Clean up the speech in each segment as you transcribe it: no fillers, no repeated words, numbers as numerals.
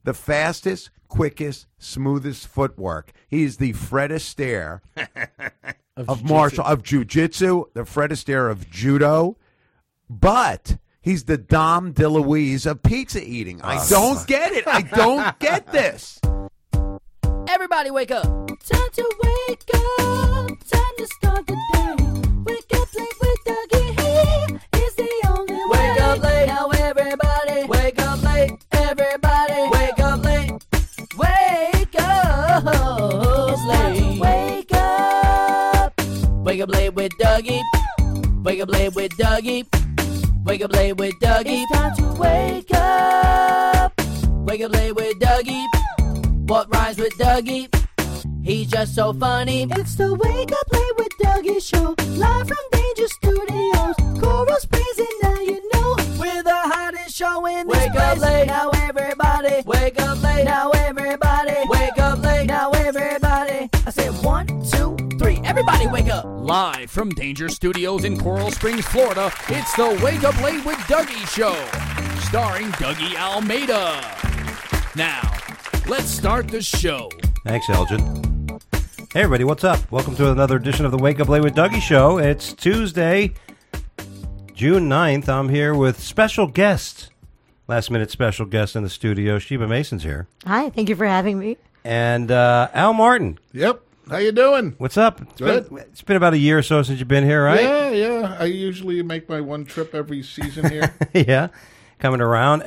the fastest, quickest, smoothest footwork. He's the Fred Astaire of jiu-jitsu, the Fred Astaire of judo, but he's the Dom DeLuise of pizza eating. I don't get it. I don't get this. Everybody wake up. Time to wake up. Time to start the day. Wake up late with Dougie. He's the only way. Wake up late. Now everybody. Wake up late. Everybody. Wake up late. Wake up late. Wake up. Wake up late with Dougie. Wake up late with Dougie. Wake up late with Dougie. It's time to wake up. Wake up late with Dougie. What rhymes with Dougie? He's just so funny. It's the Wake Up Late with Dougie show. Live from Danger Studios. Coral Springs and now you know. We're the hottest show in this Wake place. up late. Now everybody. Wake up late. Now everybody. Wake up late. Now everybody. I said 1, 2, 3. Everybody wake up. Live from Danger Studios in Coral Springs, Florida, it's the Wake Up Late with Dougie show. Starring Dougie Almeida. Now, let's start the show. Thanks, Elgin. Hey, everybody, what's up? Welcome to another edition of the Wake Up Late with Dougie show. It's Tuesday, June 9th. I'm here with special guests. Last-minute special guest in the studio. Sheba Mason's here. Hi, thank you for having me. And Al Martin. Yep. How you doing? What's up? It's been about a year or so since you've been here, right? Yeah. I usually make my one trip every season here. Yeah, coming around.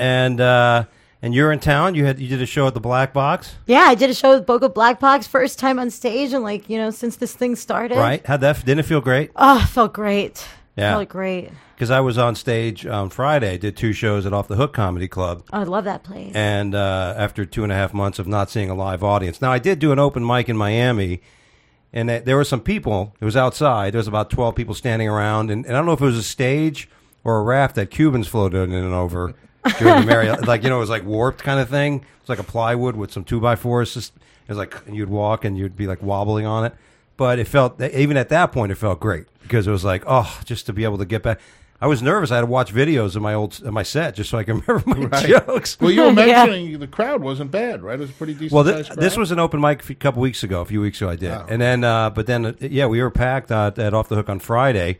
And you're in town. You did a show at the Black Box. Yeah, I did a show with Boca Black Box, first time on stage, and since this thing started. Right. Didn't it feel great? Oh, it felt great. Yeah. Felt great. Because I was on stage on Friday, did 2 shows at Off the Hook Comedy Club. Oh, I love that place. And after 2.5 months of not seeing a live audience. Now, I did do an open mic in Miami, and there were some people. It was outside. There was about 12 people standing around. And I don't know if it was a stage or a raft that Cubans floated in and over during the Marriott. It was like warped kind of thing. It was like a plywood with some 2x4s. It was like, and you'd walk and you'd be like wobbling on it. But it felt, even at that point, it felt great. Because it was like, just to be able to get back. I was nervous. I had to watch videos of my set just so I can remember my jokes. Well, you were mentioning the crowd wasn't bad, right? It was a pretty decent. Well, sized crowd. this was an open mic a few weeks ago I did. Oh. And then, we were packed at Off the Hook on Friday,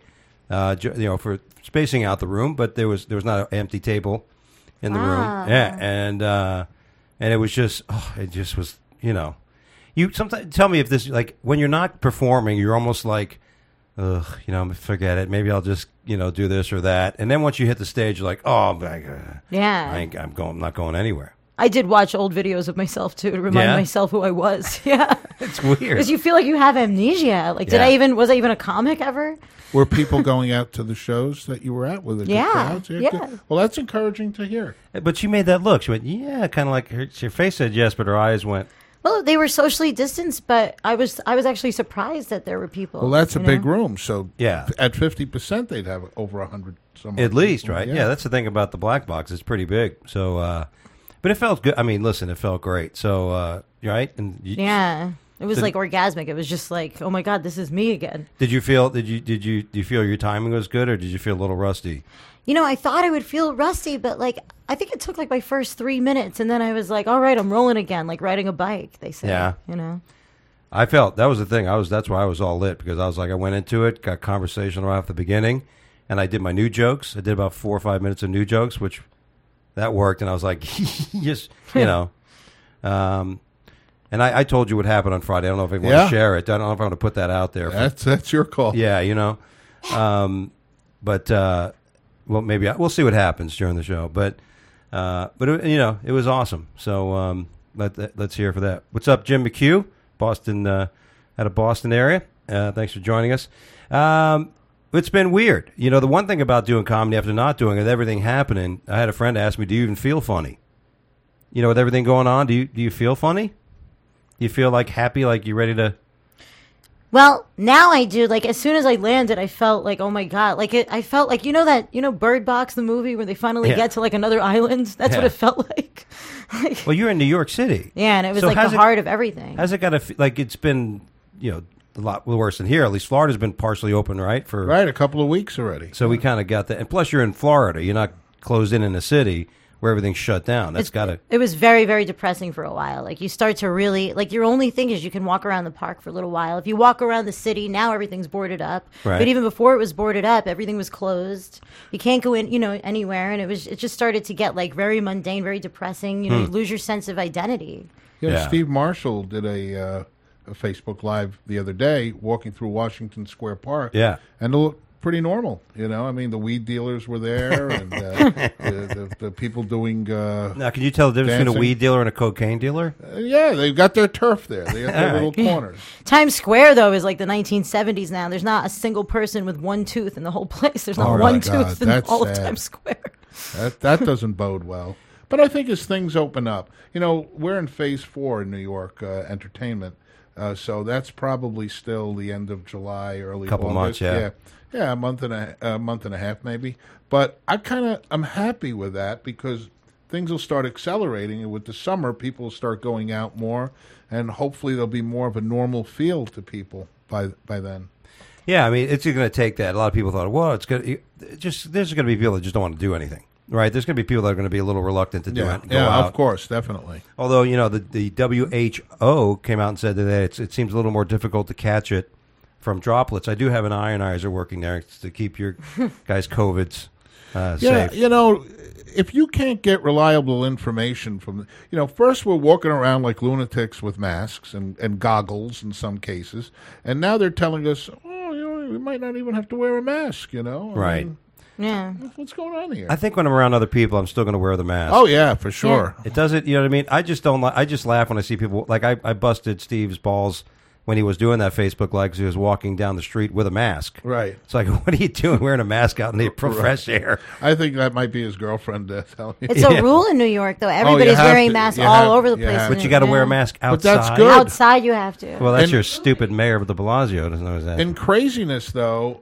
for spacing out the room, but there was not an empty table in the room. Yeah, and it was just, it just was, You sometimes tell me if this, like, when you're not performing, you're almost like, forget it. Maybe I'll just, do this or that. And then once you hit the stage, you're like, oh, my God. Yeah. I'm not going anywhere. I did watch old videos of myself, too, to remind myself who I was. Yeah. It's weird. Because you feel like you have amnesia. Like, was I even a comic ever? Were people going out to the shows that you were at with the good crowds? Yeah. Good. Well, that's encouraging to hear. But she made that look. She went, yeah, kind of like her face said yes, but her eyes went. Well, they were socially distanced, but I was actually surprised that there were people. Well, that's a big room, so yeah, at 50%, they'd have over 100. At least, right? Yeah, that's the thing about the Black Box; it's pretty big. So, but it felt good. I mean, listen, it felt great. So, right? And it was like orgasmic. It was just like, oh my God, this is me again. Did you feel? Do you feel your timing was good, or did you feel a little rusty? I thought I would feel rusty, but I think it took my first 3 minutes, and then I was like, all right, I'm rolling again, like riding a bike, they say. Yeah. I felt, that was the thing. That's why I was all lit, because I was like, I went into it, got conversational right off the beginning, and I did my new jokes. I did about 4 or 5 minutes of new jokes, which that worked, and I was like, just, And I told you what happened on Friday. I don't know if I want to share it. I don't know if I want to put that out there. That's your call. Yeah, but... well, maybe we'll see what happens during the show, but it was awesome. So let's hear for that. What's up, Jim McHugh, Boston, out of Boston area? Thanks for joining us. It's been weird. The one thing about doing comedy after not doing it, everything happening. I had a friend ask me, "Do you even feel funny?" With everything going on, do you feel funny? Do you feel like happy, like you're ready to? Well, now I do. Like, as soon as I landed, I felt like, oh my God. I felt like, Bird Box, the movie, where they finally get to, another island? That's what it felt like. Well, you're in New York City. Yeah, and it was, the heart of everything. How's it got to, it's been, a lot worse than here. At least Florida's been partially open, right? Right, a couple of weeks already. So we kind of got that. And plus, you're in Florida. You're not closed in a city. where everything's shut down. That's got to. It was very, very depressing for a while. Like, you start to really, like, your only thing is you can walk around the park for a little while. If you walk around the city, now everything's boarded up. Right. But even before it was boarded up, everything was closed. You can't go in, anywhere. And it just started to get, like, very mundane, very depressing. You lose your sense of identity. Yeah. Steve Marshall did a Facebook Live the other day walking through Washington Square Park. Yeah. And it looked pretty normal, I mean, the weed dealers were there, and the people doing. Now, can you tell the difference dancing. between a weed dealer and a cocaine dealer? Yeah, they've got their turf there. They got their little corners. Times Square, though, is like the 1970s now. There's not a single person with one tooth in the whole place. There's not one tooth in all of Times Square. That doesn't bode well. But I think as things open up, we're in phase 4 in New York entertainment, so that's probably still the end of July, early Couple August. months, yeah. Yeah, a month and a half maybe. But I'm happy with that because things will start accelerating, and with the summer, people will start going out more, and hopefully there'll be more of a normal feel to people by then. Yeah, I mean, it's going to take that. A lot of people thought, well, there's going to be people that just don't want to do anything. Right, there's going to be people that are going to be a little reluctant to do it. And go out. Of course, definitely. Although the WHO came out and said that it seems a little more difficult to catch it from droplets. I do have an ionizer working there to keep your guys' COVIDs safe. If you can't get reliable information from, first we're walking around like lunatics with masks and goggles in some cases, and now they're telling us, we might not even have to wear a mask. Right. Yeah. What's going on here? I think when I'm around other people, I'm still going to wear the mask. Oh yeah, for sure. It doesn't. You know what I mean? I just don't. I just laugh when I see people. Like I busted Steve's balls when he was doing that Facebook Live because he was walking down the street with a mask. Right. It's like, what are you doing wearing a mask out in the fresh air? I think that might be his girlfriend telling me. It's a rule in New York, though. Everybody's wearing masks all over the place. But you got to wear a mask outside. But that's good. Outside you have to. Well, that's your stupid mayor of de Blasio doesn't know that. In craziness, though,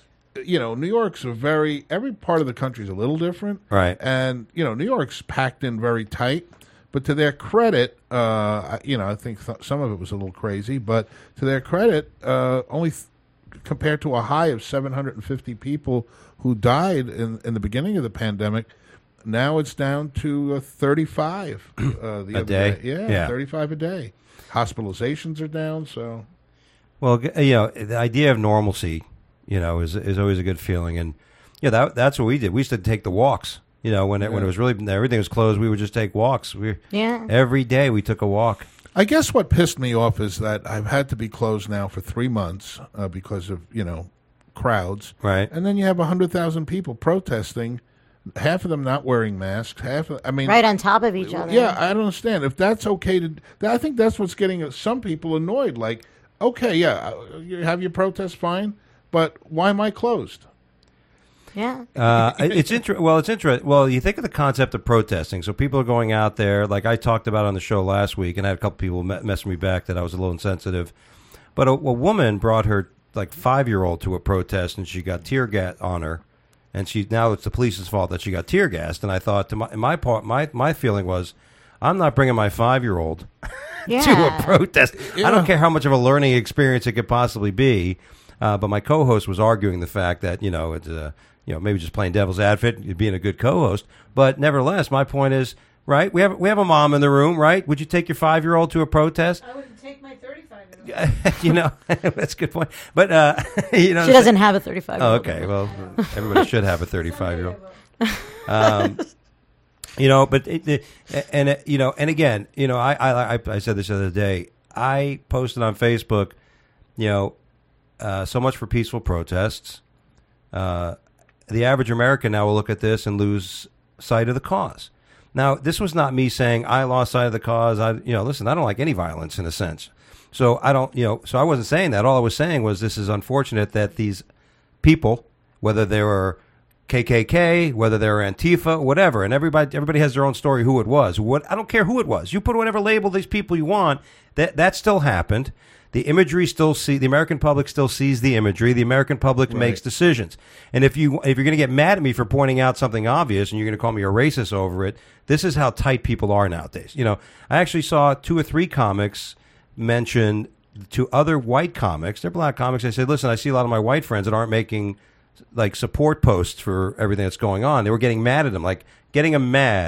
New York's every part of the country is a little different. Right. And, New York's packed in very tight. But to their credit, I think some of it was a little crazy. But to their credit, only compared to a high of 750 people who died in the beginning of the pandemic, now it's down to 35 the other day. Yeah, 35 a day. Hospitalizations are down. So, well, the idea of normalcy, is always a good feeling, and that's what we did. We used to take the walks. When it was really everything was closed, we would just take walks. Every day we took a walk. I guess what pissed me off is that I've had to be closed now for 3 months because of crowds. Right. And then you have 100,000 people protesting, half of them not wearing masks. Right on top of each other. Yeah, I don't understand if that's okay to. I think that's what's getting some people annoyed. Like, okay, you have your protest, fine, but why am I closed? Yeah. It's interesting. Well, you think of the concept of protesting. So people are going out there, like I talked about on the show last week, and I had a couple people messing me back that I was a little insensitive. But a woman brought her 5-year-old to a protest, and she got tear gas on her, and now it's the police's fault that she got tear gassed. And I thought, my feeling was, I'm not bringing my 5-year-old to a protest. I don't care how much of a learning experience it could possibly be. But my co-host was arguing the fact that it's maybe just playing devil's advocate, being a good co-host. But nevertheless, my point is, right? We have a mom in the room, right? Would you take your 5-year-old to a protest? I wouldn't take my 35-year-old. That's a good point. But she doesn't have a 35-year-old. Oh, okay. Well, everybody should have a 35-year-old. And again, I said this the other day. I posted on Facebook, so much for peaceful protests. The average American now will look at this and lose sight of the cause. Now, this was not me saying I lost sight of the cause. Listen, I don't like any violence in a sense. So I don't, so I wasn't saying that. All I was saying was this is unfortunate that these people, whether they were KKK, whether they were Antifa, whatever, and everybody has their own story who it was. I don't care who it was. You put whatever label these people you want. That still happened. The imagery the American public still sees the imagery. The American public makes decisions. And if you're going to get mad at me for pointing out something obvious and you're going to call me a racist over it, this is how tight people are nowadays. I actually saw 2 or 3 comics mention to other white comics. They're black comics. I said, listen, I see a lot of my white friends that aren't making support posts for everything that's going on. They were getting mad at them, getting them mad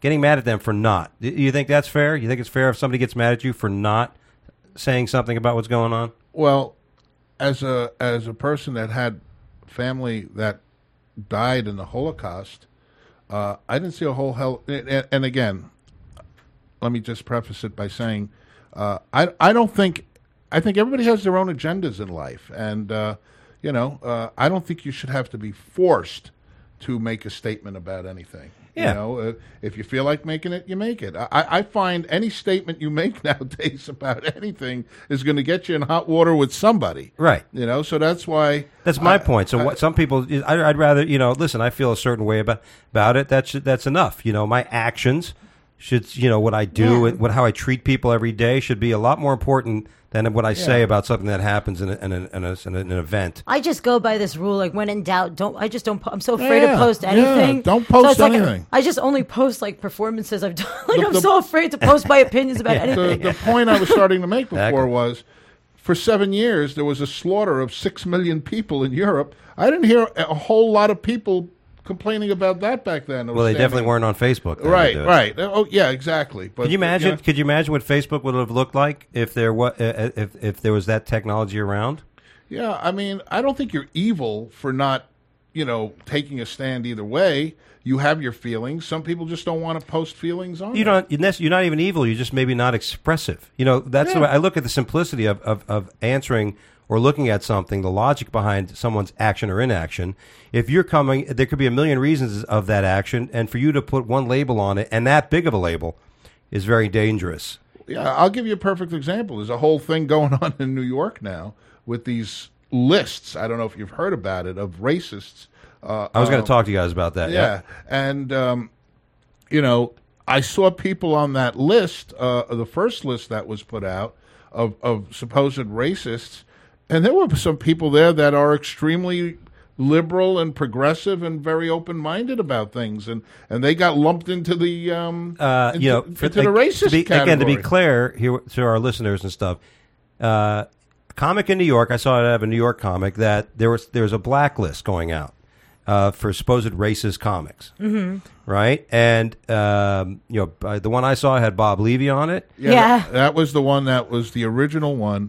getting mad at them for not. You think that's fair? You think it's fair if somebody gets mad at you for not saying something about what's going on? Well, as a person that had family that died in the Holocaust, I didn't see a whole hell. And again, let me just preface it by saying, I think everybody has their own agendas in life, and I don't think you should have to be forced to make a statement about anything. Yeah. You know, if you feel like making it, you make it. I find any statement you make nowadays about anything is going to get you in hot water with somebody. Right. You know, so that's why. That's my point. So what some people, I'd rather, listen, I feel a certain way about it. That's enough. My actions should, what I do, how I treat people every day should be a lot more important than what I say about something that happens in an event. I just go by this rule, like when in doubt, don't. I'm so afraid to post anything. Don't post it's anything. Like, I just only post like performances I've done. Like I'm so afraid to post my opinions about anything. The point I was starting to make before was, for 7 years there was a slaughter of 6 million people in Europe. I didn't hear a whole lot of people complaining about that back then. Well, they definitely weren't on Facebook. Right. Oh, yeah, exactly. But Could you imagine? Could you imagine what Facebook would have looked like if there was that technology around? Yeah, I mean, I don't think you're evil for not, taking a stand either way. You have your feelings. Some people just don't want to post feelings on. You're not even evil. You're just maybe not expressive. That's the way I look at the simplicity of answering or looking at something, the logic behind someone's action or inaction. If you're coming, there could be a million reasons of that action, and for you to put one label on it, and that big of a label, is very dangerous. Yeah, I'll give you a perfect example. There's a whole thing going on in New York now with these lists. I don't know if you've heard about it, of racists. I was going to talk to you guys about that. Yeah. And, I saw people on that list, the first list that was put out of supposed racists, and there were some people there that are extremely liberal and progressive and very open-minded about things, and they got lumped into the into the racist category. Again, to be clear here to our listeners and stuff, comic in New York, I saw it out of a New York comic that there was a blacklist going out for supposed racist comics, right? And the one I saw had Bob Levy on it. Yeah. That was the one that was the original one.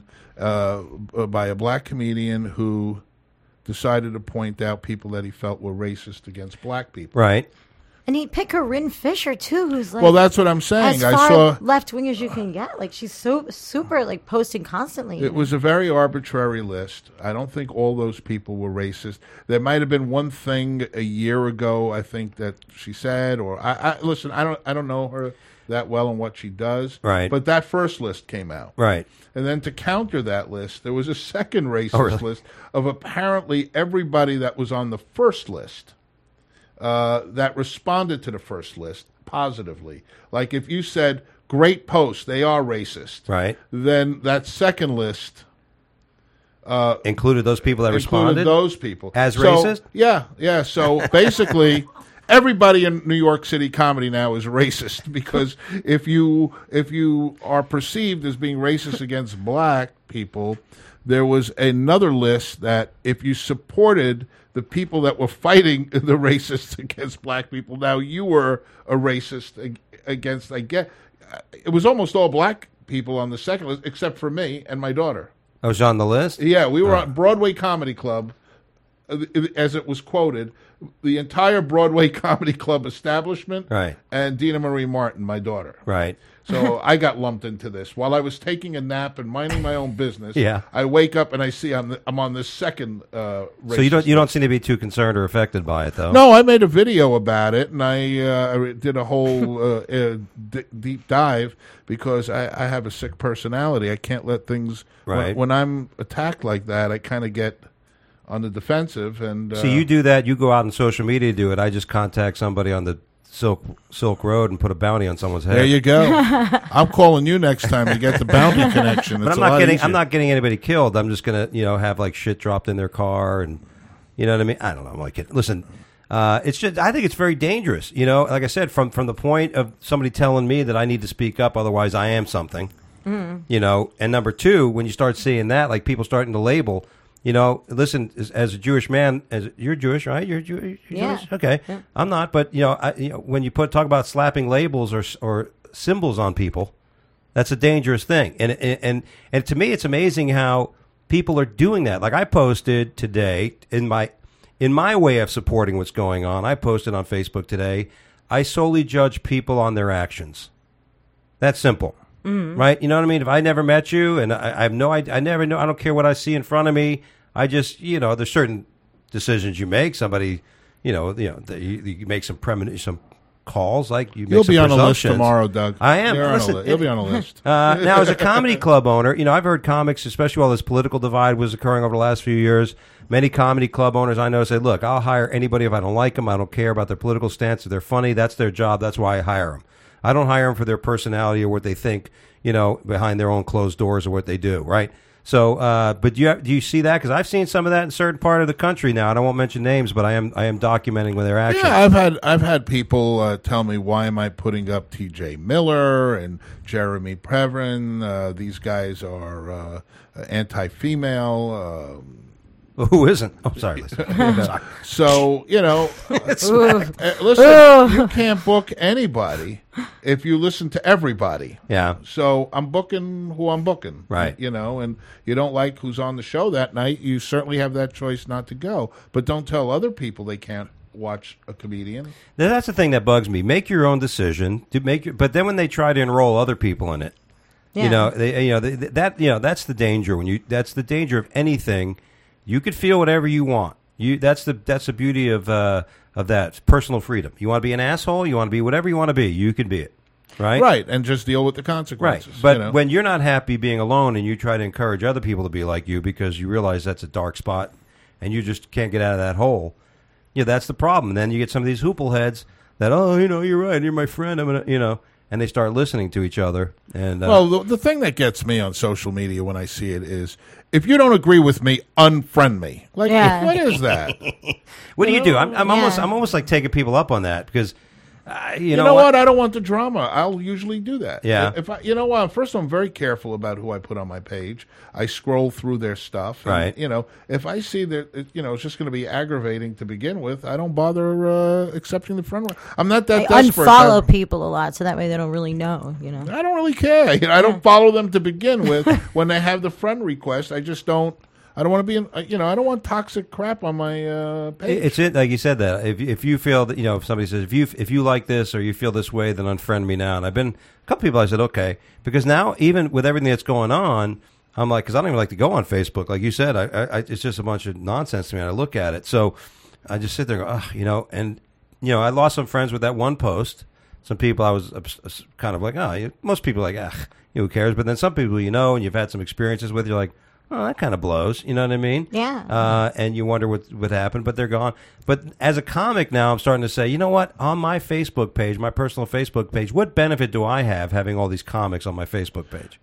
By a black comedian who decided to point out people that he felt were racist against black people. Right. And he picked Corinne Fisher too, who's like, well, that's what I'm saying. as far left wing as you can get. Like she's so super like posting constantly. It was a very arbitrary list. I don't think all those people were racist. There might have been one thing a year ago, I think, that she said, or listen, I don't know her that well and what she does. Right. But that first list came out. Right. And then to counter that list, there was a second racist list of apparently everybody that was on the first list that responded to the first list positively. Like if you said, great post, they are racist. Right. Then that second list included those people that responded? Those people. As racist? Yeah. So basically, everybody in New York City comedy now is racist, because if you are perceived as being racist against black people, there was another list that if you supported the people that were fighting the racists against black people, now you were a racist against, I guess, it was almost all black people on the second list, except for me and my daughter. I was on the list? Yeah, we were on Broadway Comedy Club, as it was quoted, the entire Broadway Comedy Club establishment, right, and Dina Marie Martin, my daughter. Right. So I got lumped into this. While I was taking a nap and minding my own business, yeah, I wake up and I see I'm on this second So you don't seem to be too concerned or affected by it, though? No, I made a video about it, and I did a whole deep dive, because I have a sick personality. I can't let things... Right. When I'm attacked like that, I kind of get on the defensive. And so you do that, you go out on social media to do it. I just contact somebody on the Silk Road and put a bounty on someone's head. There you go. I'm calling you next time to get the bounty connection. But I'm not getting anybody killed. I'm just gonna have like shit dropped in their car, and you know what I mean. I don't know. I'm like, listen, it's just, I think it's very dangerous. Like I said, from the point of somebody telling me that I need to speak up, otherwise I am something. And number two, when you start seeing that, like people starting to label You know, listen, as a Jewish man, you're Jewish, right? You're Jewish? Yeah. Okay. Yeah. I'm not, but, when you talk about slapping labels or symbols on people, that's a dangerous thing. And to me, it's amazing how people are doing that. Like I posted today in my way of supporting what's going on, I posted on Facebook today, I solely judge people on their actions. That's simple. Right? You know what I mean? If I never met you and I have no idea, I never know, I don't care what I see in front of me. I just, there's certain decisions you make. Somebody, you make some calls, like you make You'll some be on a list presumptions. tomorrow, Doug. I am. You'll be on a list. Now, as a comedy club owner, I've heard comics, especially while this political divide was occurring over the last few years, many comedy club owners I know say, look, I'll hire anybody if I don't like them. I don't care about their political stance. If they're funny, that's their job. That's why I hire them. I don't hire them for their personality or what they think, behind their own closed doors or what they do, right? So, but do you see that? Because I've seen some of that in certain part of the country now, and I won't mention names, but I am documenting with their actions. Yeah, I've had people tell me, why am I putting up T.J. Miller and Jeremy Previn? These guys are anti-female. Who isn't? Oh, sorry, Lisa. So, listen, you can't book anybody if you listen to everybody. Yeah. So I'm booking who I'm booking. Right. And you don't like who's on the show that night, you certainly have that choice not to go. But don't tell other people they can't watch a comedian. Now, that's the thing that bugs me. Make your own decision. But then when they try to enroll other people in it, Yeah. that's the danger. That's the danger of anything. You could feel whatever you want. That's the beauty of that personal freedom. You want to be an asshole. You want to be whatever you want to be. You can be it, right? Right, and just deal with the consequences. Right, but when you're not happy being alone and you try to encourage other people to be like you because you realize that's a dark spot and you just can't get out of that hole, that's the problem. And then you get some of these hoople heads that, you're right, you're my friend. I'm gonna, and they start listening to each other. And well, the thing that gets me on social media when I see it is, if you don't agree with me, unfriend me. Like, Yeah. what is that? what do you do? I'm Yeah. almost like taking people up on that because You know what? I don't want the drama. I'll usually do that. Yeah. If I, first I'm very careful about who I put on my page. I scroll through their stuff. And, Right. If I see that, it's just going to be aggravating to begin with, I don't bother accepting the friend. I'm not that I desperate. unfollow people a lot, so that way they don't really know. I don't really care. I don't follow them to begin with. When they have the friend request, I just don't. I don't want to be in. I don't want toxic crap on my page. It's like you said that if you feel that if somebody says if you like this or you feel this way, then unfriend me now. And I've been a couple people. I said okay because now even with everything that's going on, I'm like because I don't even like to go on Facebook. Like you said, I it's just a bunch of nonsense to me. And I look at it, so I just sit there and go, and I lost some friends with that one post. Some people I was kind of like, most people are like, who cares? But then some people and you've had some experiences with, you're like, oh, that kind of blows. You know what I mean? Yeah. And you wonder what happened, but they're gone. But as a comic now, I'm starting to say, you know what? On my Facebook page, my personal Facebook page, what benefit do I have having all these comics on my Facebook page?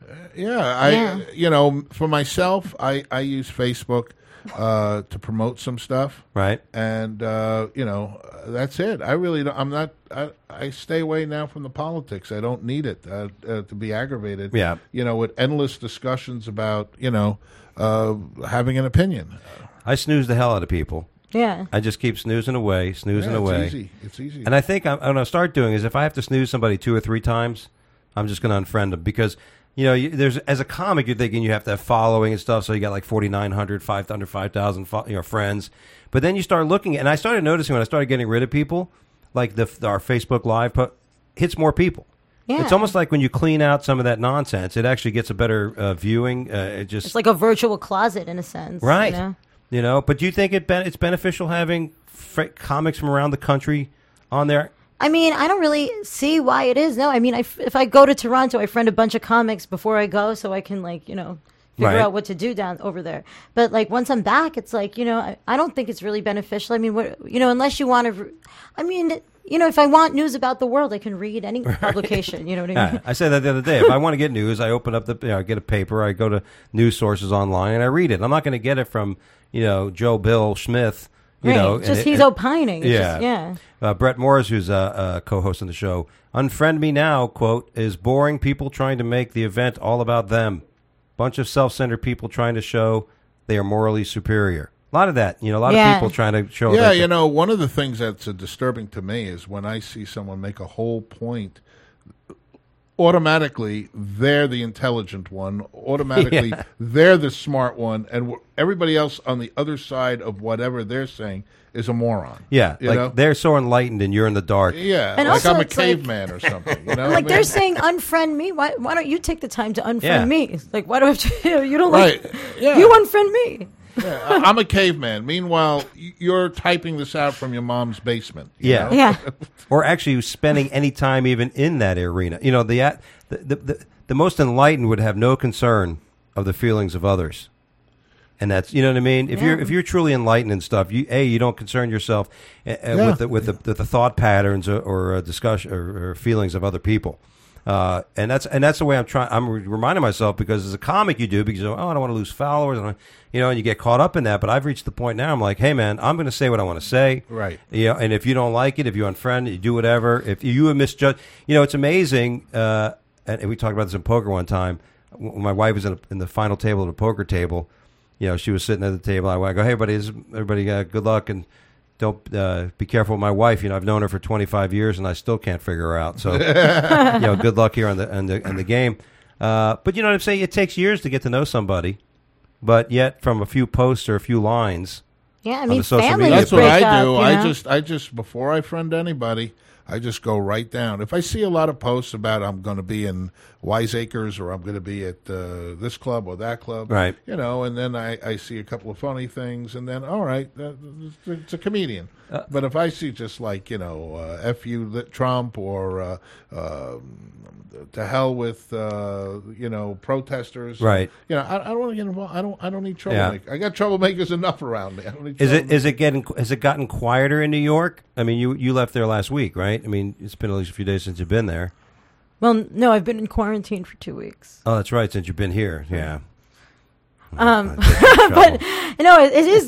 For myself, I use Facebook to promote some stuff. Right. And, that's it. I really don't. I'm not. I stay away now from the politics. I don't need it to be aggravated. Yeah. With endless discussions about, having an opinion. I snooze the hell out of people. Yeah. I just keep snoozing away. It's easy. It's easy. And I think I'm going to start doing is if I have to snooze somebody 2 or 3 times, I'm just going to unfriend them because there's as a comic you're thinking you have to have following and stuff, so you got like 4,900, 5,000 friends. But then you start looking, and I started noticing when I started getting rid of people, like our Facebook Live hits more people. Yeah. It's almost like when you clean out some of that nonsense, it actually gets a better viewing. It's like a virtual closet in a sense, right? But do you think it's beneficial having comics from around the country on there? I mean, I don't really see why it is. No, I mean, if I go to Toronto, I friend a bunch of comics before I go, so I can figure out what to do down over there. But once I'm back, it's I don't think it's really beneficial. I mean, unless you want to, if I want news about the world, I can read any publication. You know what I mean? I said that the other day. If I want to get news, I open up I get a paper, I go to news sources online, and I read it. I'm not going to get it from Joe Bill Smith. He's opining. It's Brett Morris, who's a co-host on the show, "Unfriend Me Now," quote, "is boring people trying to make the event all about them. Bunch of self-centered people trying to show they are morally superior. A lot of that, a lot Yeah. of people trying to show. Yeah, that one of the things that's disturbing to me is when I see someone make a whole point, automatically they're the intelligent one, automatically Yeah. they're the smart one, and everybody else on the other side of whatever they're saying is a moron. Yeah, You like know? they're so enlightened and you're in the dark. Yeah, And like also I'm a it's like- caveman or something. You know, what I Like mean? they're saying unfriend me. Why don't you take the time to unfriend Yeah. me? It's like, why do I have to? You don't Right. like. Yeah. You unfriend me. I'm a caveman. Meanwhile, you're typing this out from your mom's basement. you Yeah. know? Yeah. Or actually spending any time even in that arena. The most enlightened would have no concern of the feelings of others. And that's, you know what I mean? If you're truly enlightened and stuff, you don't concern yourself with the thought patterns or discussion or feelings of other people. And that's the way I'm reminding myself, because as a comic you do, because I don't want to lose followers, and you get caught up in that. But I've reached the point now, I'm like, hey man, I'm going to say what I want to say. Right. And if you don't like it, if you unfriend, you do whatever. If you have misjudged, it's amazing. And we talked about this in poker one time. When my wife was in the final table of the poker table, she was sitting at the table. I go, hey everybody, good luck, and don't be careful with my wife. I've known her for 25 years and I still can't figure her out. So, good luck here on the game. But you know what I'm saying? It takes years to get to know somebody, but yet from a few posts or a few lines. Yeah, I On mean, the social families media. That's what break I up, do. you know? I just before I friend anybody, I just go right down. If I see a lot of posts about I'm going to be in Wiseacres or I'm going to be at this club or that club, Right. and then I see a couple of funny things, and then all right, it's a comedian. But if I see just like F you Trump or to hell with protesters, Right. I don't want to get involved. I don't need Yeah. troublemakers. I got troublemakers enough around me. I don't need Has it gotten quieter in New York? I mean, you left there last week, right? I mean, it's been at least a few days since you've been there. Well, no, I've been in quarantine for 2 weeks. Oh, that's right, since you've been here. Yeah. But it is.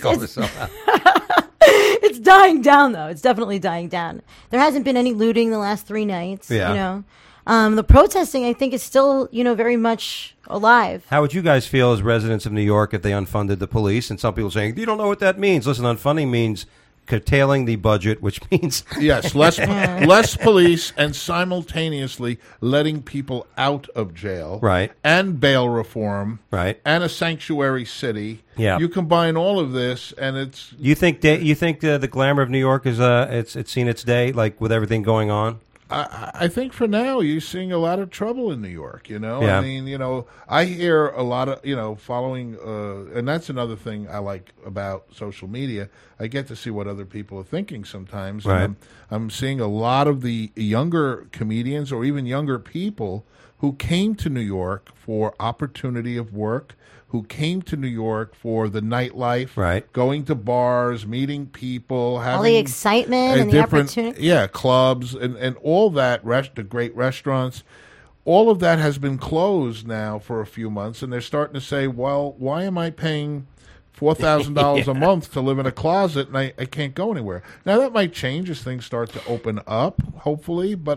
It's dying down, though. It's definitely dying down. There hasn't been any looting the last 3 nights. Yeah. The protesting, I think, is still very much alive. How would you guys feel as residents of New York if they unfunded the police? And some people saying, you don't know what that means. Listen, unfunding means curtailing the budget, which means Yes, less police, and simultaneously letting people out of jail, Right. And bail reform, Right. And a sanctuary city. Yeah. You combine all of this, and it's You think the glamour of New York is it's seen its day, like with everything going on? I think for now you're seeing a lot of trouble in New York. Yeah. I mean, I hear a lot of following, and that's another thing I like about social media. I get to see what other people are thinking sometimes. Right. And I'm seeing a lot of the younger comedians or even younger people who came to New York for opportunity of work, who came to New York for the nightlife, Right. going to bars, meeting people, having All the excitement and the opportunity. yeah, clubs and all that, the great restaurants, all of that has been closed now for a few months, and they're starting to say, well, why am I paying $4,000 a month to live in a closet and I can't go anywhere? Now, that might change as things start to open up, hopefully, but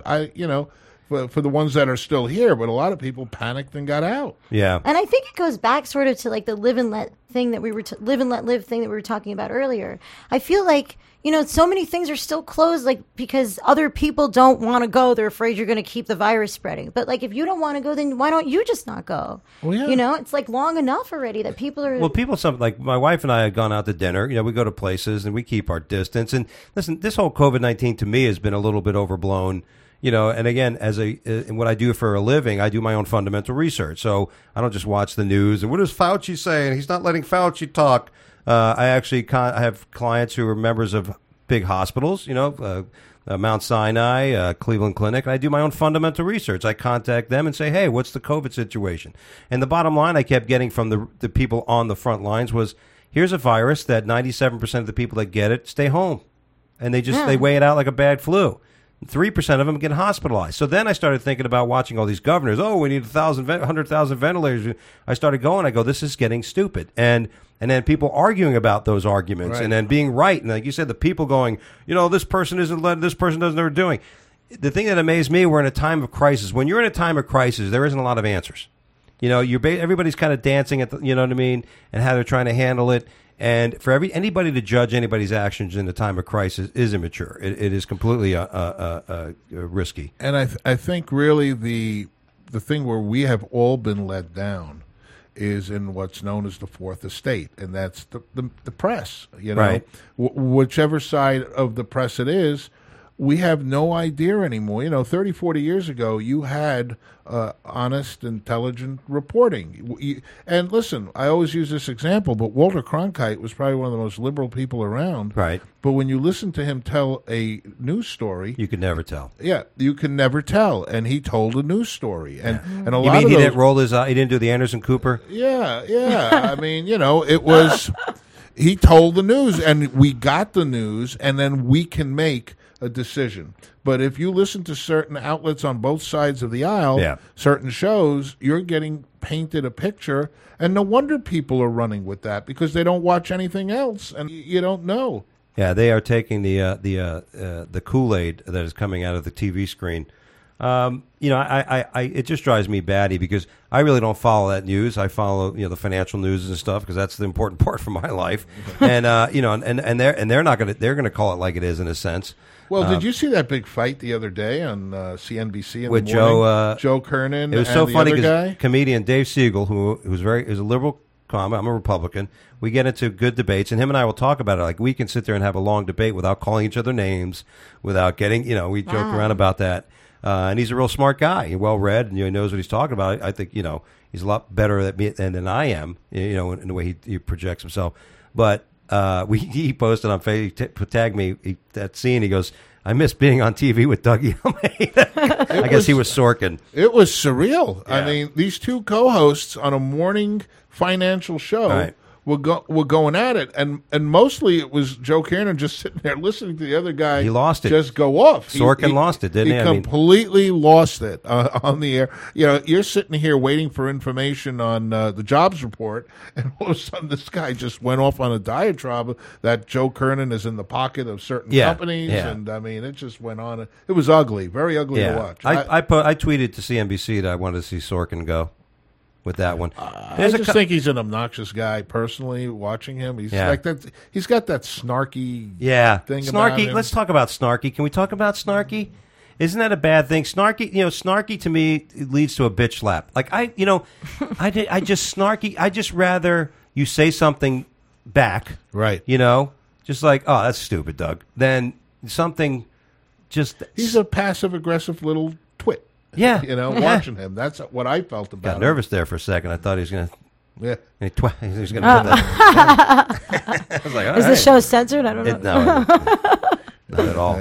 for the ones that are still here, but a lot of people panicked and got out. Yeah. And I think it goes back sort of to like the live and let thing that we were live and let live thing that we were talking about earlier. I feel like so many things are still closed, like because other people don't want to go. They're afraid you're going to keep the virus spreading. But like if you don't want to go, then why don't you just not go? Well, yeah. It's like long enough already that people are. Well, like my wife and I had gone out to dinner. We go to places and we keep our distance. And listen, this whole COVID-19 to me has been a little bit overblown. And again, as what I do for a living, I do my own fundamental research. So I don't just watch the news and what does Fauci say? And he's not letting Fauci talk. I actually I have clients who are members of big hospitals, Mount Sinai, Cleveland Clinic, and I do my own fundamental research. I contact them and say, hey, what's the COVID situation? And the bottom line I kept getting from the people on the front lines was, here's a virus that 97% of the people that get it stay home. And they weigh it out like a bad flu. 3% of them get hospitalized. So then I started thinking about watching all these governors. Oh, we need 100,000 ventilators. I started going. I go, this is getting stupid. And then people arguing about those arguments, Right. and then being right. And like you said, the people going, this person isn't letting, this person doesn't know what they're doing. The thing that amazed me, we're in a time of crisis. When you're in a time of crisis, there isn't a lot of answers. You know, everybody's kind of dancing at the, you know what I mean, and how they're trying to handle it. And for anybody to judge anybody's actions in a time of crisis is immature. It is completely risky. And I think really the thing where we have all been let down is in what's known as the fourth estate, and that's the press. You know, Right. Whichever side of the press it is, we have no idea anymore. You know, 30, 40 years ago, you had honest, intelligent reporting. And listen, I always use this example, but Walter Cronkite was probably one of the most liberal people around. Right. But when you listen to him tell a news story, You could never tell. yeah, you can never tell. And he told a news story, and a You lot mean of he those, didn't roll his eye? He didn't do the Anderson Cooper? yeah. I mean, you know, it was he told the news, and we got the news, and then we can make a decision. But if you listen to certain outlets on both sides of the aisle, Yeah. certain shows, you're getting painted a picture, and no wonder people are running with that because they don't watch anything else, and you don't know. Yeah, they are taking the Kool-Aid that is coming out of the TV screen. You know, I it just drives me batty because I really don't follow that news. I follow the financial news and stuff because that's the important part for my life. And you know, and they're not they're gonna call it like it is in a sense. Well, did you see that big fight the other day on CNBC in With the morning? Joe Kernan. It was and so the funny other because guy? comedian Dave Siegel, who's a liberal comic, I'm a Republican. We get into good debates, and him and I will talk about it. Like we can sit there and have a long debate without calling each other names, without getting we joke around about that. And he's a real smart guy, well read, and he knows what he's talking about. I think he's a lot better at me than I am, in the way he projects himself. But he posted on Facebook, tagged me that scene. He goes, "I miss being on TV with Dougie Almeida." I guess he was Sorkin. It was surreal. I Yeah. mean, these two co-hosts on a morning financial show Right. were going at it, and mostly it was Joe Kernan just sitting there listening to the other guy. He lost it. Just go off. Sorkin lost it, didn't he? He I mean- completely lost it on the air. You're sitting here waiting for information on the jobs report, and all of a sudden this guy just went off on a diatribe that Joe Kernan is in the pocket of certain Yeah, companies, yeah. and I mean it just went on. It was ugly, very ugly to watch. I tweeted to CNBC that I wanted to see Sorkin go with that one. I There's just think he's an obnoxious guy. Personally, watching him, he's Yeah. like that. He's got that snarky thing about snarky. him. Let's talk about snarky. Can we talk about snarky? Isn't that a bad thing? Snarky, snarky to me leads to a bitch slap. Like I just snarky. I just rather you say something back, Right. just like, oh, that's stupid, Doug. Than something just. He's a passive aggressive little twit. Yeah. Watching him. That's what I felt about Got him. nervous there for a second. I thought he was gonna. Yeah. He was gonna put that. I was like, all Is the right. show censored? I don't know. No, not at all.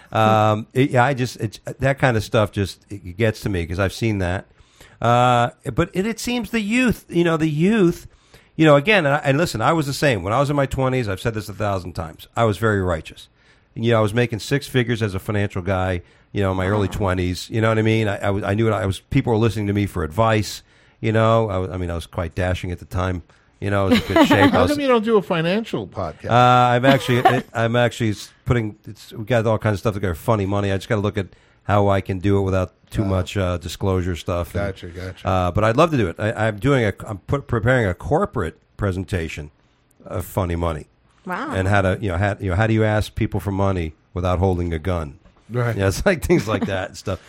That kind of stuff just it gets to me because I've seen that. But it seems the youth, again, and listen, I was the same. When I was in my 20s, I've said this 1,000 times, I was very righteous. I was making six figures as a financial guy, in my early 20s. You know what I mean? I knew people were listening to me for advice. I was quite dashing at the time. I was in good shape. How come you don't do a financial podcast? I'm actually putting. We got all kinds of stuff together. Funny money. I just got to look at how I can do it without too much disclosure stuff. Gotcha. But I'd love to do it. I'm preparing a corporate presentation of funny money. Wow. And how to how do you ask people for money without holding a gun? Right. Yeah, it's like things like that and stuff.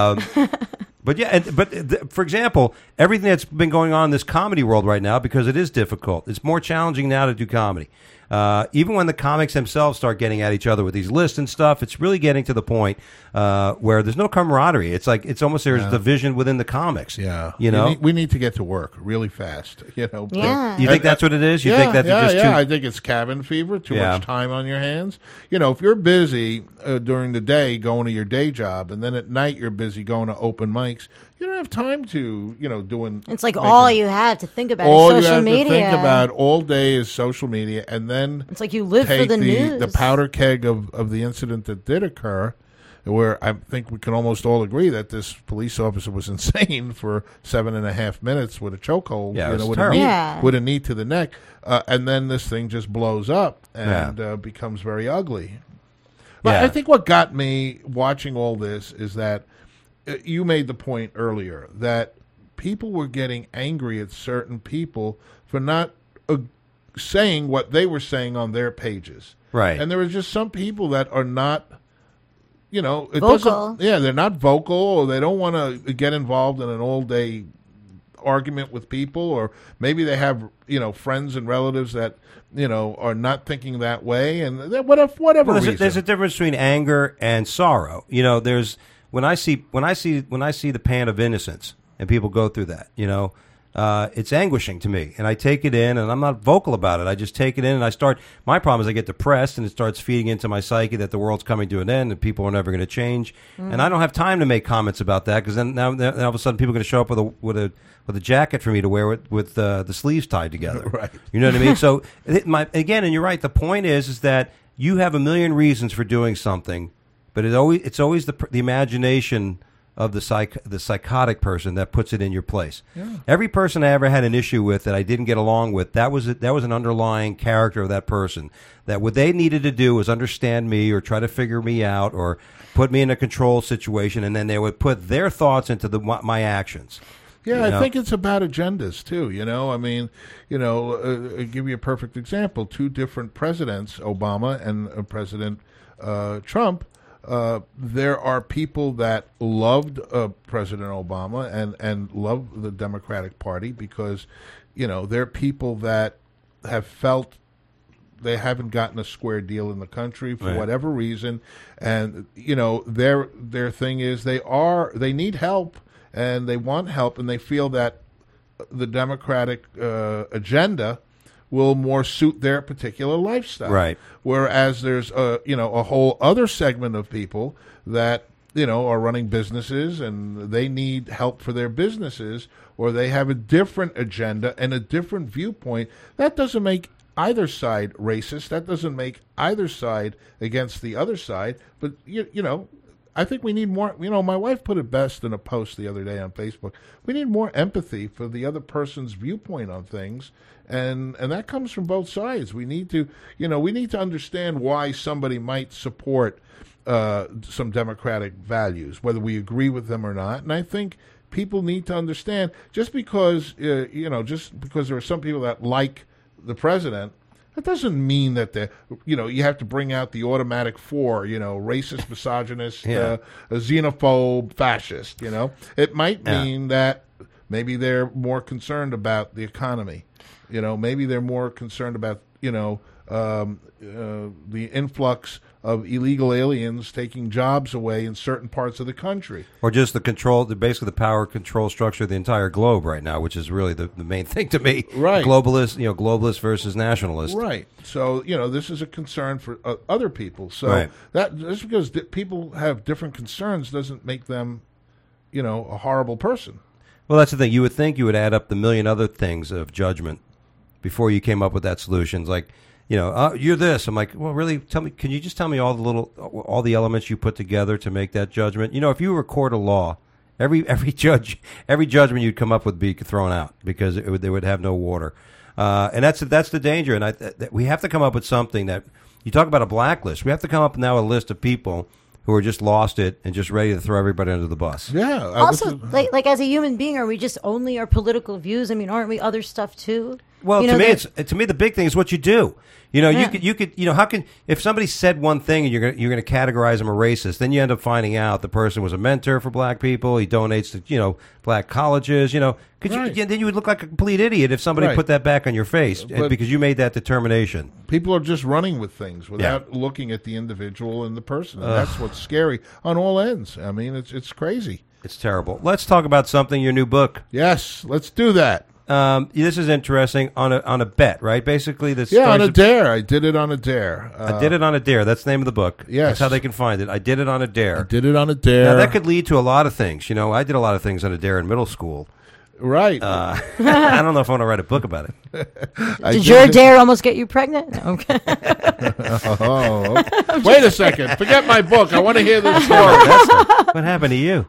But for example, everything that's been going on in this comedy world right now, because it is difficult, it's more challenging now to do comedy. Even when the comics themselves start getting at each other with these lists and stuff, it's really getting to the point where there's no camaraderie. It's almost there's division within the comics. Yeah. we we need to get to work really fast. Yeah. You think that's what it is? You think that yeah, just yeah. too? I think it's cabin fever, too Yeah. much time on your hands. If you're busy during the day going to your day job, and then at night you're busy going to open mics, you don't have time to, doing. It's like all you have to think about all is you social have media. to think about all day is social media, and then It's like you live for take the news. the powder keg of the incident that did occur, where I think we can almost all agree that this police officer was insane for 7.5 minutes with a chokehold, Yeah, it was with, terrible. with a knee to the neck, and then this thing just blows up and becomes very ugly. But Yeah. I think what got me watching all this is that you made the point earlier that people were getting angry at certain people for not saying what they were saying on their pages. Right. And there were just some people that are not, it Vocal. doesn't. Yeah, they're not vocal, or they don't want to get involved in an all-day argument with people, or maybe they have, friends and relatives that, are not thinking that way, and whatever reason. There's a difference between anger and sorrow. There's when I see the pan of innocence and people go through that, it's anguishing to me, and I take it in, and I'm not vocal about it. I just take it in, and my problem is I get depressed, and it starts feeding into my psyche that the world's coming to an end, and people are never going to change, and I don't have time to make comments about that, because then all of a sudden people are going to show up with a jacket for me to wear with the sleeves tied together. Right. You know what I mean? So again, and you're right. The point is that you have a million reasons for doing something, but it's always the imagination of the psychotic person that puts it in your place. Yeah. Every person I ever had an issue with that I didn't get along with, that was an underlying character of that person. That what they needed to do was understand me or try to figure me out or put me in a control situation, and then they would put their thoughts into my actions. Yeah, I think it's about agendas too. I'll give you a perfect example. 2 different presidents, Obama and President Trump. There are people that loved President Obama and love the Democratic Party because, they're people that have felt they haven't gotten a square deal in the country for whatever reason, and their thing is they need help. And they want help, and they feel that the Democratic agenda will more suit their particular lifestyle. Right. Whereas there's a whole other segment of people that are running businesses, and they need help for their businesses, or they have a different agenda and a different viewpoint. That doesn't make either side racist. That doesn't make either side against the other side. But I think we need more. My wife put it best in a post the other day on Facebook. We need more empathy for the other person's viewpoint on things, and that comes from both sides. We need to, understand why somebody might support some democratic values, whether we agree with them or not. And I think people need to understand just because there are some people that like the president. That doesn't mean that you have to bring out the automatic 4, racist, misogynist, a xenophobe, fascist, It might mean that maybe they're more concerned about the economy. Maybe they're more concerned about, the influx of illegal aliens taking jobs away in certain parts of the country. Or just basically the power control structure of the entire globe right now, which is really the main thing to me. Right. Globalist versus nationalist. Right. So, this is a concern for other people. So that just because people have different concerns doesn't make them, a horrible person. Well, that's the thing. You would think you would add up the million other things of judgment before you came up with that solution. It's like, you're this. I'm like, well, really? Can you just tell me all the elements you put together to make that judgment? If you record a law, every judgment you'd come up with be thrown out because they would have no water, and that's the danger. And we have to come up with something that you talk about a blacklist. We have to come up now with a list of people who are just lost it and just ready to throw everybody under the bus. Yeah. Also, like as a human being, are we just only our political views? I mean, aren't we other stuff too? Well, to me, the big thing is what you do. You could, how can, if somebody said one thing and you're going to categorize them a racist, then you end up finding out the person was a mentor for black people. He donates to, black colleges, then you would look like a complete idiot if somebody put that back on your face because you made that determination. People are just running with things without looking at the individual and the person. And that's what's scary on all ends. I mean, it's crazy. It's terrible. Let's talk about something, your new book. Yes, let's do that. This is interesting on a bet, right? Basically, this. Yeah, on a dare. I did it on a dare. I did it on a dare. That's the name of the book. Yes, that's how they can find it. I did it on a dare. I did it on a dare. Now that could lead to a lot of things. I did a lot of things on a dare in middle school. Right. I don't know if I want to write a book about it. Did your dare almost get you pregnant? No, okay. Wait a second. Forget my book. I want to hear this story. What happened to you?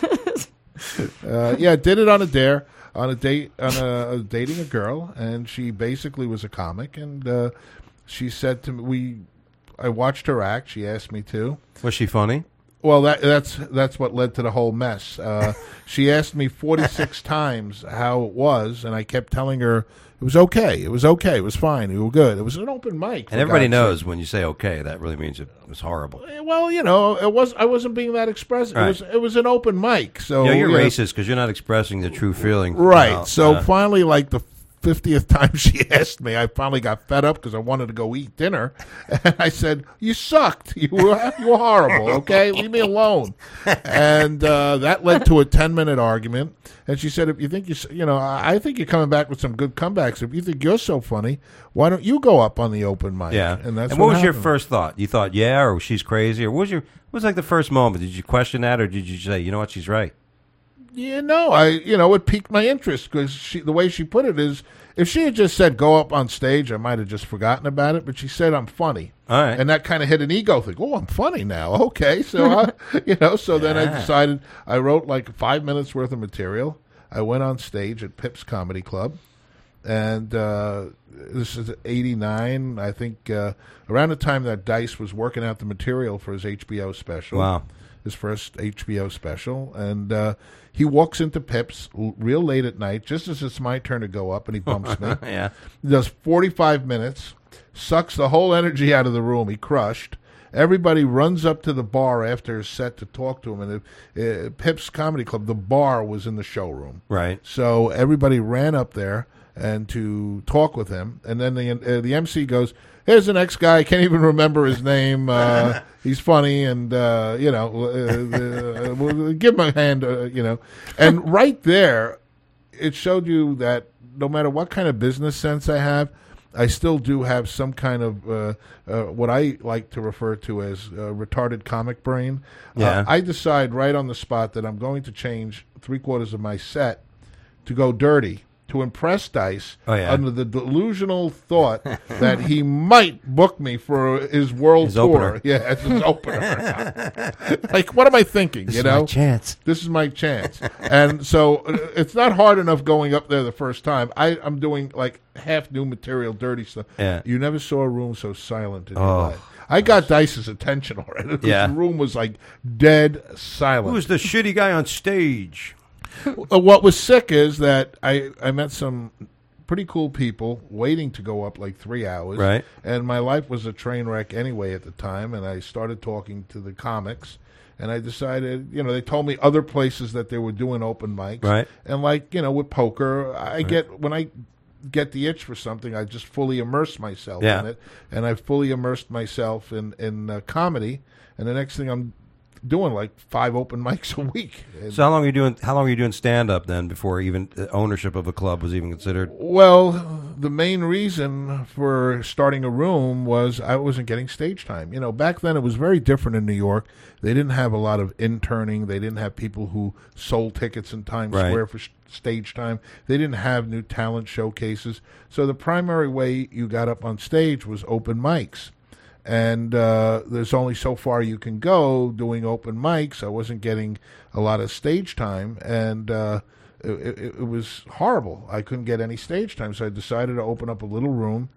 I did it on a dare. On a date, dating a girl, and she basically was a comic, and she said to me, I watched her act. She asked me to. Was she funny? Well, that's what led to the whole mess. She asked me 46 times how it was, and I kept telling her it was okay. It was okay. It was fine. We were good. It was an open mic. And everybody knows when you say okay, that really means it was horrible. Well, I wasn't being that expressive. Right. It was an open mic. So you're racist because you're not expressing the true feeling. Right. So finally, like the 50th time she asked me, I finally got fed up because I wanted to go eat dinner, and I said, "You sucked. You were horrible. Okay, leave me alone." And that led to a 10-minute argument. And she said, "If you think I think you're coming back with some good comebacks. If you think you're so funny, why don't you go up on the open mic?" Yeah. And that's what was your happened. first thought? You thought, yeah, or she's crazy, or what was like the first moment? Did you question that, or did you say, you know what, she's right? Yeah, no, it piqued my interest because the way she put it is, if she had just said go up on stage, I might have just forgotten about it. But she said I'm funny, all right, and that kind of hit an ego thing. Oh, I'm funny now. Okay, so then I decided I wrote like 5 minutes worth of material. I went on stage at Pips Comedy Club, and this is '89, I think, around the time that Dice was working out the material for his HBO special. Wow. His first HBO special, and he walks into Pips real late at night, just as it's my turn to go up, and he bumps me. Yeah. He does 45 minutes, sucks the whole energy out of the room. He crushed. Everybody runs up to the bar after his set to talk to him, and Pips Comedy Club, the bar was in the showroom. Right. So everybody ran up there and to talk with him, and then the MC goes, "Here's the next guy. I can't even remember his name. He's funny, and we'll give him a hand, And right there, it showed you that no matter what kind of business sense I have, I still do have some kind of what I like to refer to as retarded comic brain. Yeah. I decide right on the spot that I'm going to change 3/4 of my set to go dirty, to impress Dice under the delusional thought that he might book me for his world tour. Opener. Yeah, as his opener. Like, what am I thinking? This is my chance. This is my chance. And so it's not hard enough going up there the first time. I'm doing like half new material, dirty stuff. Yeah. You never saw a room so silent in your life. I got Dice's attention already. Yeah. The room was like dead silent. Who's the shitty guy on stage? What was sick is that I met some pretty cool people waiting to go up like 3 hours. Right. And my life was a train wreck anyway at the time, and I started talking to the comics, and I decided, they told me other places that they were doing open mics. Right. And like, with poker, when I get the itch for something, I just fully immerse myself in it. And I fully immersed myself in comedy, and the next thing I'm doing like 5 open mics a week. So how long are you doing stand up then before even the ownership of a club was even considered? Well, the main reason for starting a room was I wasn't getting stage time. Back then it was very different in New York. They didn't have a lot of interning. They didn't have people who sold tickets in Times Square for stage time. They didn't have new talent showcases. So the primary way you got up on stage was open mics. And there's only so far you can go doing open mics. I wasn't getting a lot of stage time, and it was horrible. I couldn't get any stage time, so I decided to open up a little room,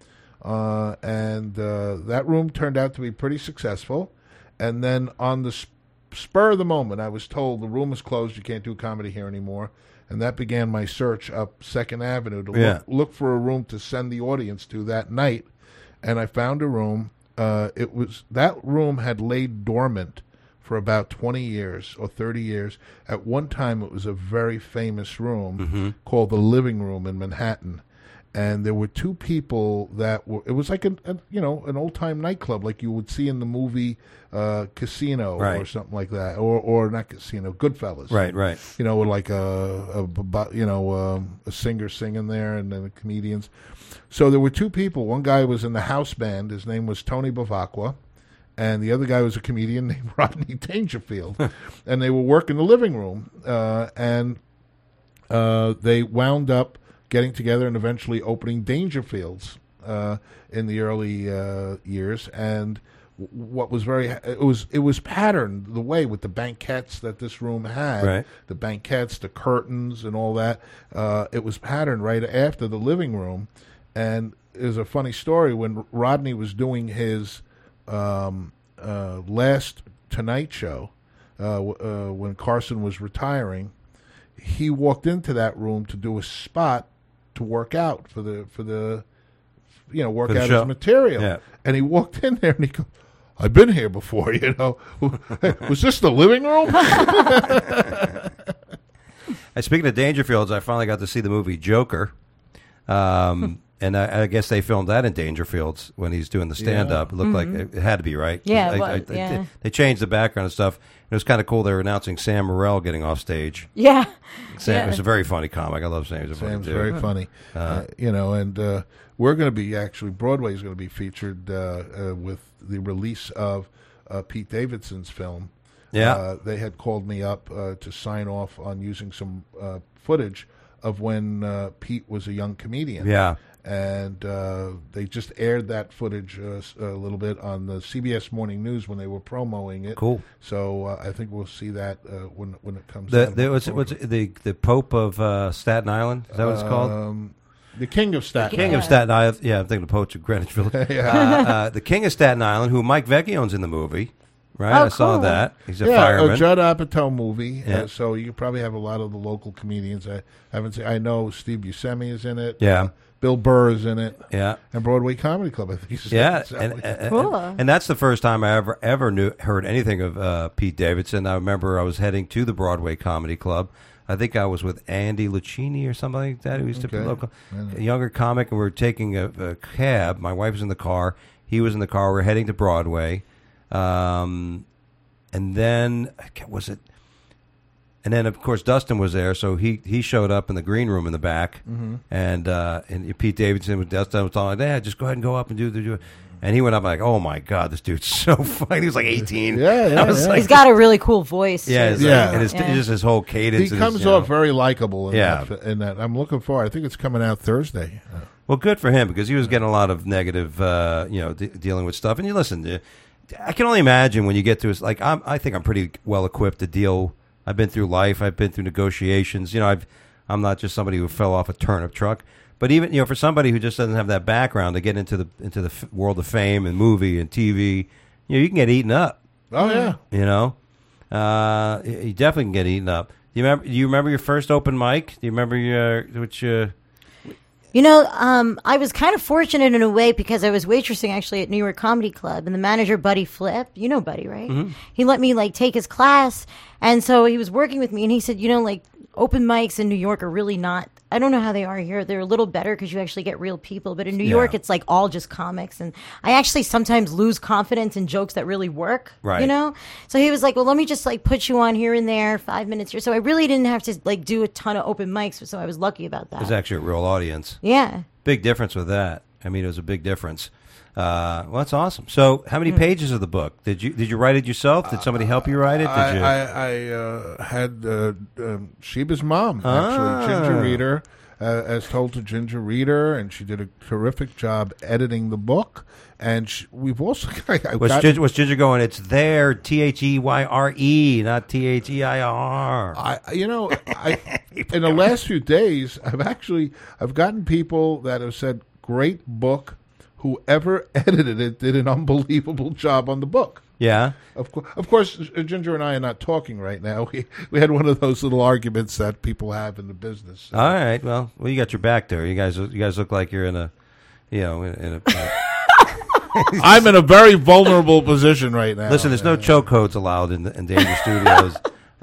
and that room turned out to be pretty successful. And then on the spur of the moment, I was told the room is closed, you can't do comedy here anymore. And that began my search up 2nd Avenue to look for a room to send the audience to that night. And I found a room. That room had laid dormant for about 20 years or 30 years. At one time, it was a very famous room called the Living Room in Manhattan. And there were 2 people that were. It was like an old time nightclub, like you would see in the movie Casino or something like that, or not Casino, Goodfellas. Right. With like a singer singing there, and then the comedians. So there were 2 people. One guy was in the house band. His name was Tony Bavacqua. And the other guy was a comedian named Rodney Dangerfield. And they were working the Living Room. And they wound up getting together and eventually opening Dangerfields in the early years. And what was it was patterned the way with the banquettes that this room had, the banquettes, the curtains, and all that. It was patterned right after the Living Room. And there's a funny story when Rodney was doing his last Tonight Show. when Carson was retiring, he walked into that room to do a spot to work out for the work For the out show. his material. Yeah. And he walked in there and he goes, I've been here before, Was this the living room? Speaking of Dangerfields, I finally got to see the movie Joker. And I guess they filmed that in Dangerfields when he's doing the stand-up. It looked like it had to be, right? Yeah, I- it was, yeah. They changed the background and stuff. It was kind of cool. They were announcing Sam Morril getting off stage. Yeah. Sam Yeah. is a very funny comic. I love Sam. He's a funny Sam's dude. very funny. And we're going to be Broadway is going to be featured with the release of Pete Davidson's film. Yeah. They had called me up to sign off on using some footage of when Pete was a young comedian. Yeah. And they just aired that footage a little bit on the CBS Morning News when they were promoting it. Cool. So I think we'll see that when it comes out. What's the Pope of Staten Island? Is that what it's called? The King of Staten King of Staten Island. Yeah, I'm thinking the Pope of Greenwich Village. The King of Staten Island, who Mike Vecchione's in the movie, right? Oh, I saw cool. that. He's a Yeah, fireman. a Judd Apatow movie. Yeah. So you probably have a lot of the local comedians. I haven't seen. I know Steve Buscemi is in it. Yeah. Bill Burr is in it. Yeah. And Broadway Comedy Club, I think. He's Yeah, in it. Cool. and that's the first time I ever heard anything of Pete Davidson. I remember I was heading to the Broadway Comedy Club. I think I was with Andy Lucchini or something like that, who used to be Okay. local, a younger comic, and we were taking a cab. My wife was in the car. He was in the car. We were heading to Broadway. And then, was it... And then, of course, Dustin was there, so he showed up in the green room in the back, and Pete Davidson with Dustin was talking like, "Yeah, just go ahead and go up and do it." And he went up like, "Oh my God, this dude's so funny." He was like 18. Yeah, I was yeah. like, He's got a really cool voice. yeah, too. it's Yeah. like, and it's Yeah. just his whole cadence. He and comes his, off very likable in, Yeah. that I'm looking for. I think it's coming out Thursday. Well, good for him because he was getting a lot of negative, dealing with stuff. And you listen, I can only imagine when you get to his, like, I think I'm pretty well equipped to deal. I've been through life. I've been through negotiations. I'm not just somebody who fell off a turnip truck. But even for somebody who just doesn't have that background to get into the world of fame and movie and TV, you can get eaten up. Oh, yeah. You definitely can get eaten up. Do you remember your first open mic? Do you remember I was kind of fortunate in a way because I was waitressing actually at New York Comedy Club, and the manager, Buddy Flip, you know Buddy, right? Mm-hmm. He let me take his class, and so he was working with me, and he said, open mics in New York are really not. I don't know how they are here. They're a little better because you actually get real people, but in New York, it's all just comics, and I actually sometimes lose confidence in jokes that really work. Right. So he was like, "Well, let me just put you on here and there, 5 minutes here." So I really didn't have to do a ton of open mics, so I was lucky about that. There's actually a real audience. Yeah. Big difference with that. I mean, it was a big difference. Well, that's awesome. So, how many pages of the book did you write it yourself? Did somebody help you write it? Did you? I had Sheba's mom, actually, Ginger Reader, as told to Ginger Reader, and she did a terrific job editing the book. And we've also Was Ginger going? It's there, THEYRE, not THEIR. In the last few days, I've gotten people that have said, "Great book." Whoever edited it did an unbelievable job on the book. Yeah. Of course, Ginger and I are not talking right now. We had one of those little arguments that people have in the business. All right. Well, you got your back there. You guys look like you're in a, I'm in a very vulnerable position right now. Listen, there's no chokeholds allowed in Danger Studios.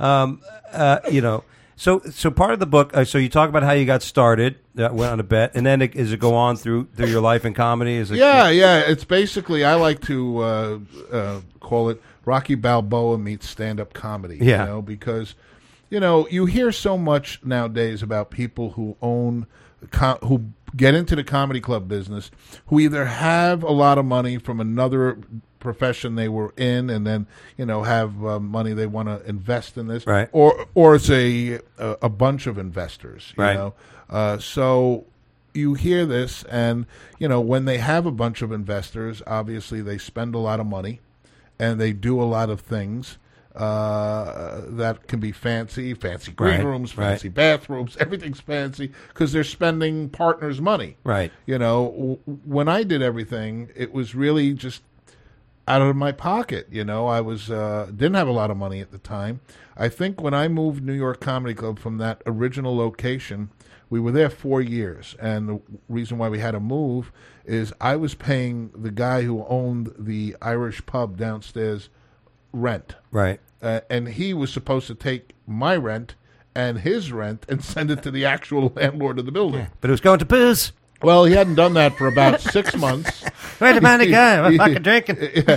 So part of the book. So you talk about how you got started, went on a bet, and then does it go on through your life in comedy? Yeah. It's basically, I like to call it Rocky Balboa meets stand-up comedy. Yeah. Because you hear so much nowadays about people who who get into the comedy club business, who either have a lot of money from another profession they were in, and then have money they want to invest in this, right? Or it's a bunch of investors, right? So you hear this, and when they have a bunch of investors, obviously they spend a lot of money, and they do a lot of things that can be fancy green rooms, fancy bathrooms, everything's fancy because they're spending partners' money, right? When I did everything, it was really just out of my pocket. I was didn't have a lot of money at the time. I think when I moved New York Comedy Club from that original location, we were there 4 years, and the reason why we had to move is I was paying the guy who owned the Irish pub downstairs rent. Right. And he was supposed to take my rent and his rent and send it to the actual landlord of the building. But it was going to booze. Well, he hadn't done that for about 6 months. Wait a minute, guy. I'm fucking drinking.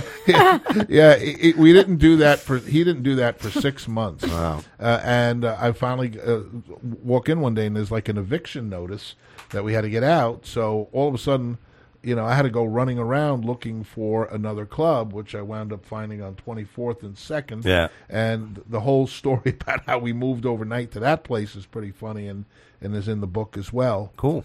We didn't do that he didn't do that for 6 months. Wow. And I finally walk in one day, and there's like an eviction notice that we had to get out. So all of a sudden, I had to go running around looking for another club, which I wound up finding on 24th and 2nd. Yeah. And the whole story about how we moved overnight to that place is pretty funny and is in the book as well. Cool.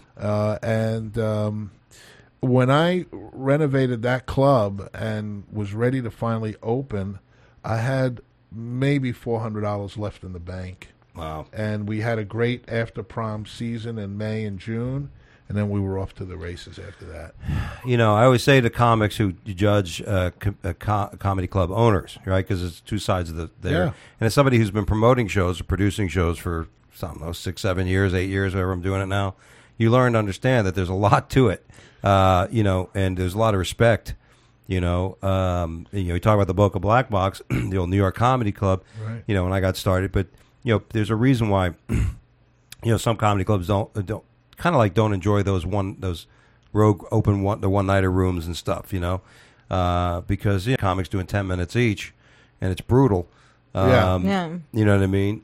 When I renovated that club and was ready to finally open, I had maybe $400 left in the bank. Wow. And we had a great after-prom season in May and June, and then we were off to the races after that. I always say to comics who judge comedy club owners, right? Because it's two sides of Yeah. And as somebody who's been promoting shows or producing shows for, I don't know, 6, 7 years, 8 years, whatever I'm doing it now, you learn to understand that there's a lot to it, and there's a lot of respect. You talk about the Boca Black Box, the old New York Comedy Club, Right. When I got started. But, there's a reason why, some comedy clubs don't enjoy those rogue open one-nighter rooms and stuff, because comics doing 10 minutes each, and it's brutal. Yeah. You know what I mean?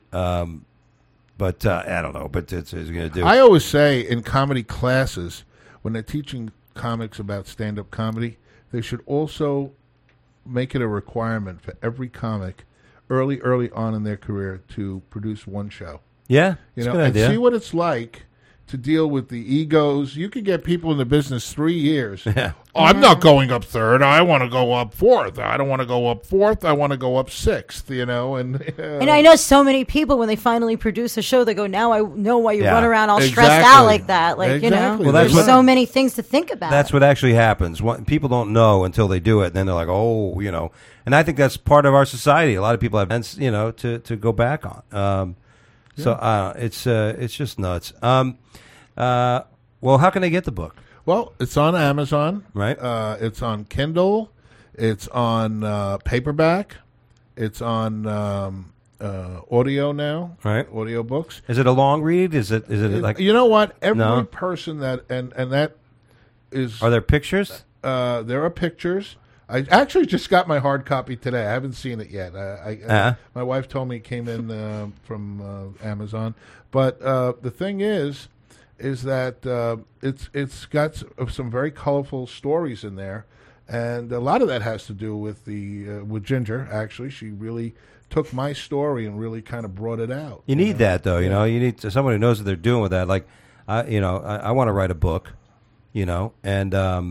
But I don't know. But it's going to do. I always say in comedy classes, when they're teaching comics about stand-up comedy, they should also make it a requirement for every comic early on in their career to produce one show. Yeah, it's a good and idea. see what it's like to deal with the egos. You could get people in the business 3 years. Yeah. Oh, I'm not going up third. I want to go up fourth. I don't want to go up fourth. I want to go up sixth, And I know so many people when they finally produce a show, they go, now I know why you Yeah. run around all stressed Exactly. out like that. Like, Exactly. Well, that's there's what- so many things to think about. That's what actually happens. People don't know until they do it. And then they're like, oh, And I think that's part of our society. A lot of people have events, to go back on. So it's just nuts. Well, how can they get the book? Well, it's on Amazon. Right. It's on Kindle. It's on paperback. It's on audio now. Right. Audio books. Is it a long read? Is it like? You know what? Every No. person that and that is Are there pictures? there are pictures. I actually just got my hard copy today. I haven't seen it yet. My wife told me it came in from Amazon. But the thing is that it's got some very colorful stories in there, and a lot of that has to do with with Ginger. Actually, she really took my story and really kind of brought it out. You need that though. You need someone who knows what they're doing with that. Like, I want to write a book, and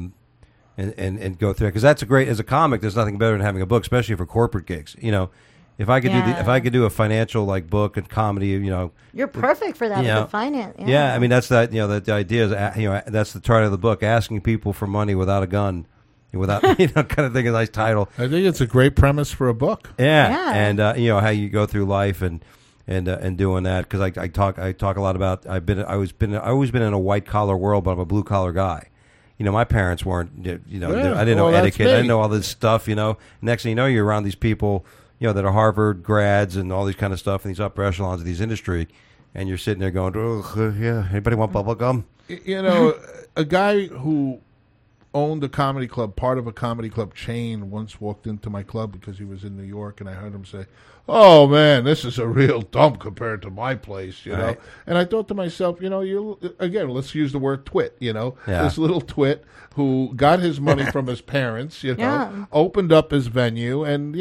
go through it, because that's as a comic, there's nothing better than having a book, especially for corporate gigs. If I could do a financial book and comedy, You're perfect for that with the finance. yeah. I mean that's that. That the idea is that's the title of the book: asking people for money without a gun, without kind of thing. A nice title. I think it's a great premise for a book. Yeah. And how you go through life and doing that, because I talk a lot about I've always been in a white collar world, but I'm a blue collar guy. My parents weren't. I didn't know etiquette. I didn't know all this stuff. Next thing you know, you're around these people. That are Harvard grads and all these kind of stuff in these upper echelons of these industry, and you're sitting there going, "Oh, yeah, anybody want bubble gum?" A guy who owned a comedy club, part of a comedy club chain, once walked into my club because he was in New York, and I heard him say, "Oh man, this is a real dump compared to my place," Right. And I thought to myself, again, let's use the word twit, Yeah. this little twit who got his money from his parents, Yeah. opened up his venue, and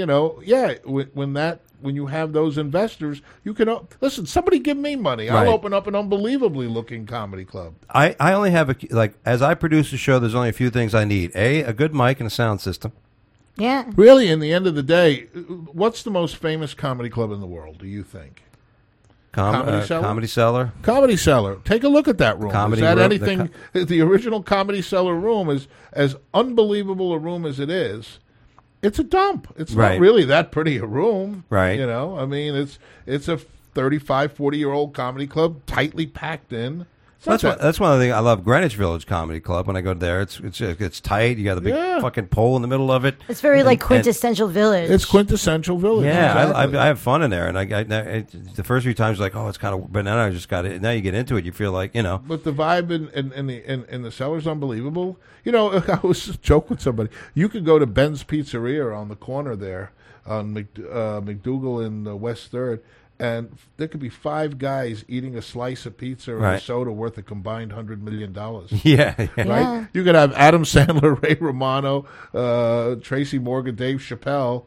when you have those investors, you can listen. Somebody give me money. Right. I'll open up an unbelievably looking comedy club. I only have as I produce a show, there's only a few things I need: a good mic and a sound system. Yeah. Really, in the end of the day, what's the most famous comedy club in the world, do you think? Comedy Cellar? Comedy Cellar. Comedy Cellar. Take a look at that room. Comedy is that room, anything? The original Comedy Cellar room is as unbelievable a room as it is. it's a dump. It's Right. not really that pretty a room. Right. You know, I mean, it's a 35, 40-year-old comedy club, tightly packed in. It's not That's one of the things I love. Greenwich Village Comedy Club. When I go there, it's tight. You got the big Yeah. fucking pole in the middle of it. It's very like quintessential village. It's quintessential village. Yeah, exactly. I have fun in there, and the first few times like, oh, it's kind of, but now I just got it. Now you get into it, you feel like, you know. But the vibe in the cellar's unbelievable. You know, I was just joking with somebody. You could go to Ben's Pizzeria on the corner there on McDougal in West 3rd, and there could be 5 guys eating a slice of pizza and a Right. soda worth a combined $100 million. Yeah, Right? Yeah. You could have Adam Sandler, Ray Romano, Tracy Morgan, Dave Chappelle,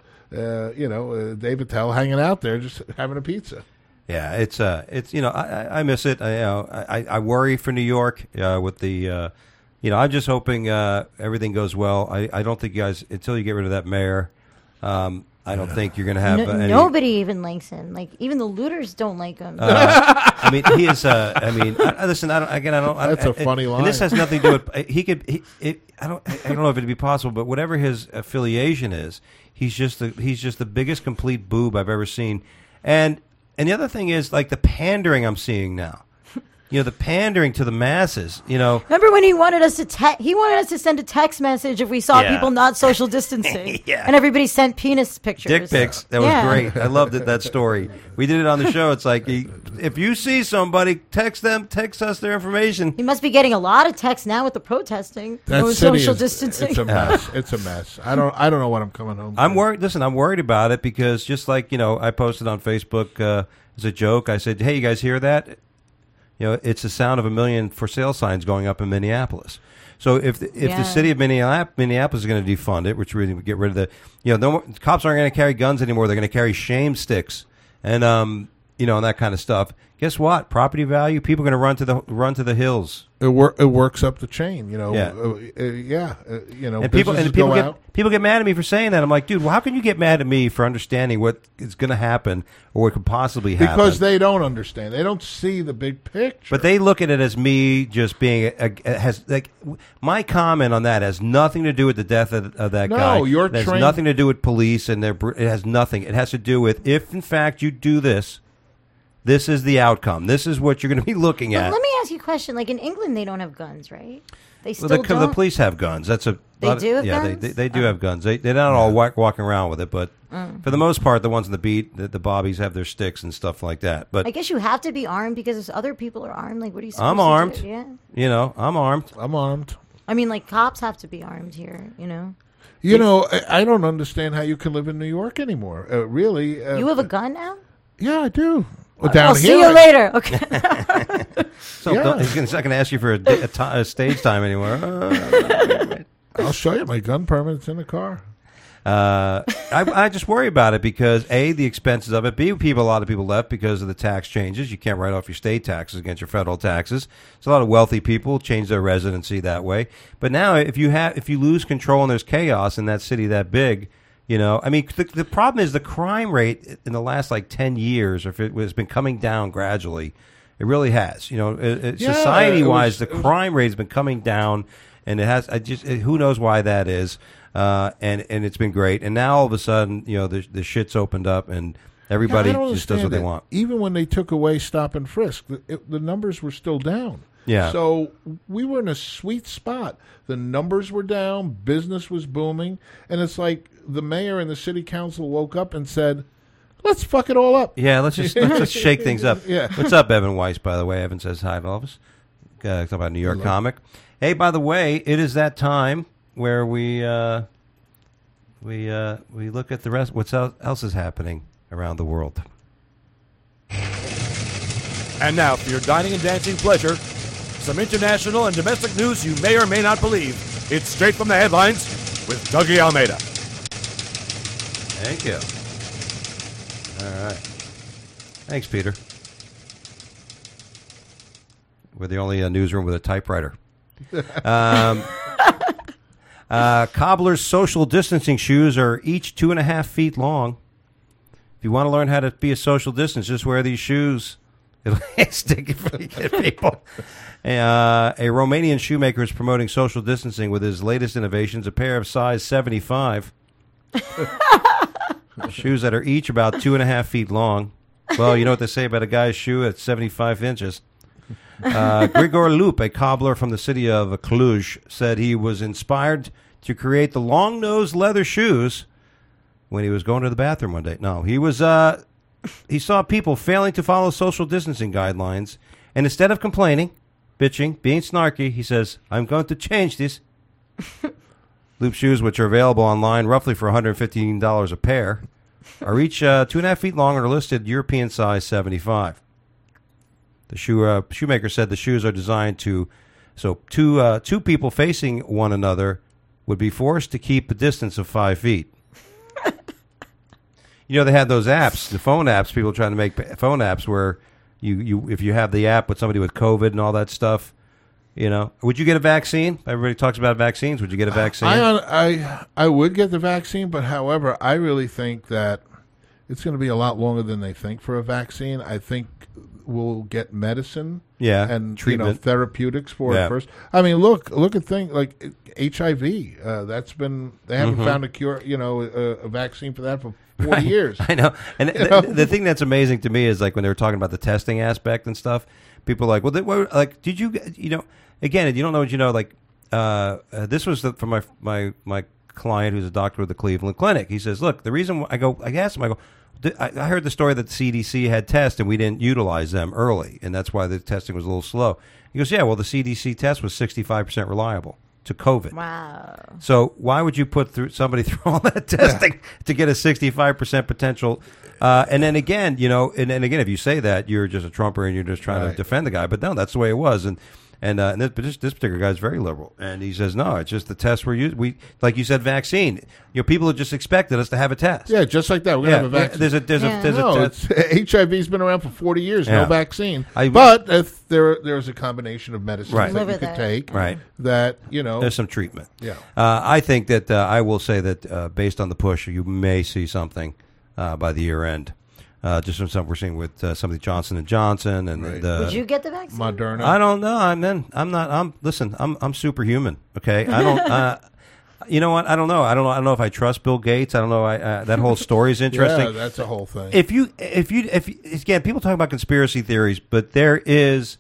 Dave Attell hanging out there just having a pizza. yeah. It's you know, I miss it. I worry for New York with the, I'm just hoping everything goes well. I don't think you guys, until you get rid of that mayor, I don't think you're going to have any. Nobody even likes him. Like even the looters don't like him. I mean, he is. Listen. I don't. That's a funny line. And this has nothing to do with. He could. I don't know if it'd be possible, but whatever his affiliation is, he's just the biggest complete boob I've ever seen. And the other thing is like the pandering I'm seeing now. You know, the pandering to the masses. You know. Remember when he wanted us to send a text message if we saw Yeah. people not social distancing, Yeah. and everybody sent penis pictures. Dick pics. That was Yeah. great. I loved that story. We did it on the show. It's like, if you see somebody, text us their information. He must be getting a lot of texts now with the protesting. That No city social is- distancing. It's a mess. It's a mess. I don't know what I'm coming home to. I'm worried. Listen, I'm worried about it because just like, I posted on Facebook as a joke. I said, hey, you guys hear that? It's the sound of 1 million for sale signs going up in Minneapolis. So if the Yeah. city of Minneapolis is going to defund it, which really would get rid of the, no more, cops aren't going to carry guns anymore. They're going to carry shame sticks and and that kind of stuff. Guess what? Property value. People are going to run to the hills. It works up the chain, Yeah. And businesses go out. people get mad at me for saying that. I'm like, dude, well, how can you get mad at me for understanding what is going to happen or what could possibly happen? Because they don't understand. They don't see the big picture. But they look at it as me just being my comment on that has nothing to do with the death of that No, guy. you're it has trained- nothing to do with police and it has nothing. It has to do with if in fact you do this, this is the outcome. This is what you're going to be looking But at. let me ask you a question. Like in England, they don't have guns, right? They still Well, the don't. police have guns. That's a They lot of- do have yeah, guns? they do have guns. They're not all walking around with it, but for the most part, the ones in the beat, the bobbies have their sticks and stuff like that. But I guess you have to be armed because other people are armed. Like, what are you supposed I'm to armed. do? Yeah. I'm armed. I'm armed. I mean, like cops have to be armed here. I don't understand how you can live in New York anymore. Really. You have a gun now? Yeah, I do. Well, down I'll here. see you later. Okay. So Yeah. he's not going to ask you for a stage time anymore. I'll show you my gun permit's in the car. I just worry about it because A, the expenses of it. B, a lot of people left because of the tax changes. You can't write off your state taxes against your federal taxes. So a lot of wealthy people change their residency that way. But now, if you lose control and there's chaos in that city that big, the problem is the crime rate in the last 10 years, or if it has been coming down gradually, it really has. Society-wise, the crime rate has been coming down, and it has. Who knows why that is? And it's been great. And now all of a sudden, the shit's opened up, and everybody I don't just does what understand they it. want. Even when they took away stop and frisk, the numbers were still down. Yeah. So we were in a sweet spot. The numbers were down, business was booming, and it's like the mayor and the city council woke up and said, "Let's fuck it all up." Yeah, let's just shake things up. Yeah. What's up, Evan Weiss? By the way, Evan says hi, Elvis. Talk about New York comic. Hey, by the way, it is that time where we look at the rest. What else is happening around the world? And now for your dining and dancing pleasure, some international and domestic news you may or may not believe. It's straight from the headlines with Dougie Almeida. Thank you. All right. Thanks, Peter. We're the only newsroom with a typewriter. Cobbler's social distancing shoes are each 2.5 feet long. If you want to learn how to be a social distance, just wear these shoes. It'll stick it for you people. A Romanian shoemaker is promoting social distancing with his latest innovations, a pair of size 75 Shoes that are each about 2.5 feet long. Well, you know what they say about a guy's shoe at 75 inches. Grigor Lup, a cobbler from the city of Cluj, said he was inspired to create the long-nosed leather shoes when he was going to the bathroom one day. No, he was. He saw people failing to follow social distancing guidelines, and instead of complaining, bitching, being snarky, he says, "I'm going to change this." Loop shoes, which are available online roughly for $115 a pair, are each 2.5 feet long and are listed European size 75. The shoemaker said the shoes are designed to, so two people facing one another would be forced to keep a distance of 5 feet. You know, they had those apps, the phone apps, people trying to make phone apps where you if you have the app with somebody with COVID and all that stuff, you know. Would you get a vaccine? Everybody talks about vaccines. Would you get a vaccine? I would get the vaccine, but however, I really think that it's going to be a lot longer than they think for a vaccine. I think we'll get medicine, and treatment, therapeutics for it first. I mean, look at things like HIV. That's been they haven't found a cure, a vaccine for that for 40 years. I know. And the thing that's amazing to me is like when they were talking about the testing aspect and stuff, people are like, well, did you, again, you don't know what you know, like, this was from my client who's a doctor with the Cleveland Clinic. He says, look, the reason I asked him, I heard the story that the CDC had tests and we didn't utilize them early, and that's why the testing was a little slow. He goes, yeah, well, the CDC test was 65% reliable to COVID. Wow. So why would you put somebody through all that testing to get a 65% potential? And then again, and again, if you say that, you're just a Trumper and you're just trying to defend the guy. But no, that's the way it was. And this particular guy is very liberal, and he says no, it's just the tests we like you said, vaccine. People have just expected us to have a test. Yeah, just like that. We're gonna have a vaccine. There's a test. HIV's been around for 40 years. No vaccine. But if there's a combination of medicines that you could take, that there's some treatment. Yeah, I think that I will say that based on the push, you may see something by the year end. Just from something we're seeing with somebody Johnson & Johnson and would you get the vaccine? Moderna. I don't know. Listen, I'm superhuman. Okay, I don't. You know what? I don't know. I don't know if I trust Bill Gates. I don't know. That whole story is interesting. Yeah, that's a whole thing. If again, people talk about conspiracy theories, but there is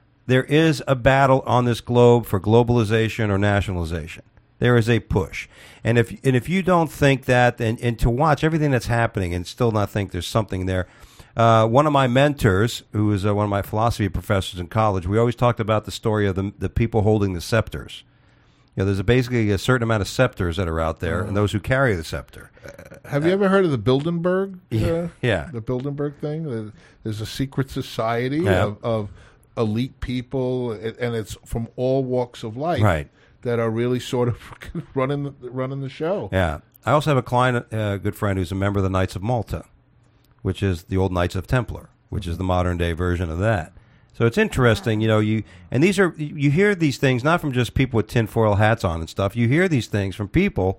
a battle on this globe for globalization or nationalization. There is a push. And if you don't think that, and to watch everything that's happening and still not think there's something there, one of my mentors, who was one of my philosophy professors in college, we always talked about the story of the people holding the scepters. There's basically a certain amount of scepters that are out there, and those who carry the scepter. Have you ever heard of the Bilderberg? Yeah. The Bilderberg thing? There's a secret society of elite people, and it's from all walks of life. Right. That are really sort of running the show. Yeah. I also have a client, a good friend, who's a member of the Knights of Malta, which is the old Knights of Templar, which is the modern day version of that. So it's interesting, you hear these things not from just people with tinfoil hats on and stuff. You hear these things from people,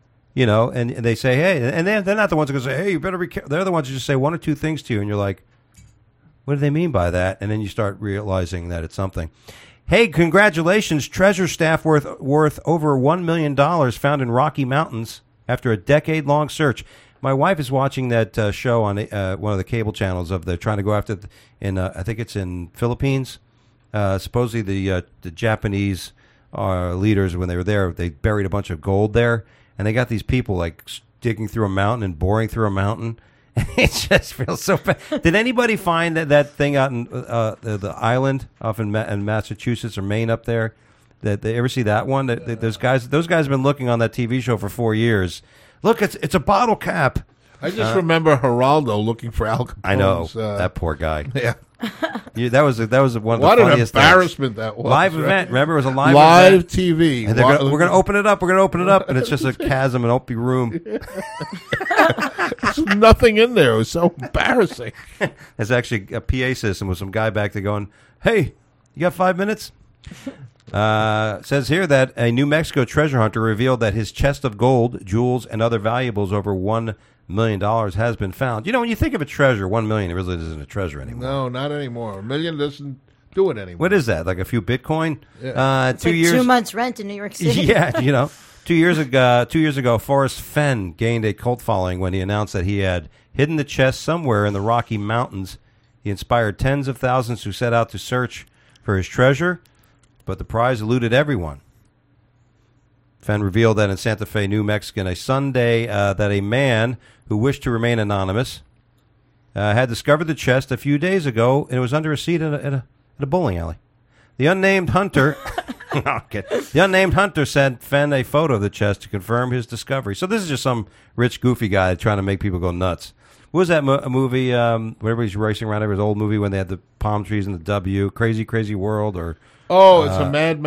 and they say, hey, and they're not the ones who say, hey, you better be careful. They're the ones who just say one or two things to you, and you're like, what do they mean by that? And then you start realizing that it's something. Hey, congratulations. Treasure staff worth over $1 million found in Rocky Mountains after a decade-long search. My wife is watching that show on one of the cable channels of they're trying to go after, I think it's in Philippines. Supposedly the Japanese leaders, when they were there, they buried a bunch of gold there, and they got these people like digging through a mountain and boring through a mountain. It just feels so bad. Did anybody find that thing out in the island off in Massachusetts or Maine up there? That they ever see that one? Those guys have been looking on that TV show for 4 years. Look, it's a bottle cap. I just remember Geraldo looking for Al Capone's. I know that poor guy. Yeah. That was one of the what funniest an embarrassment things. that was. Live event. Remember, it was a live event. TV. And we're going to open it up. We're going to open it up, and it's just a chasm, an empty room. There's nothing in there. It was so embarrassing. There's actually a PA system with some guy back there going, hey, you got 5 minutes? Says here that a New Mexico treasure hunter revealed that his chest of gold, jewels, and other valuables over $1 million has been found. When you think of a treasure, $1 million, it really isn't a treasure anymore. No, not anymore. $1 million doesn't do it anymore. What is that? Like a few Bitcoin? Yeah. 2 years. 2 months rent in New York City. Yeah, 2 years ago, Forrest Fenn gained a cult following when he announced that he had hidden the chest somewhere in the Rocky Mountains. He inspired tens of thousands who set out to search for his treasure, but the prize eluded everyone. Fenn revealed that in Santa Fe, New Mexico, a Sunday, that a man who wished to remain anonymous had discovered the chest a few days ago, and it was under a seat in a bowling alley. The unnamed hunter, the unnamed hunter sent Fenn a photo of the chest to confirm his discovery. So this is just some rich, goofy guy trying to make people go nuts. What was that movie? Where everybody's racing around? It was an old movie when they had the palm trees and the W. Crazy, Crazy World, or it's a mad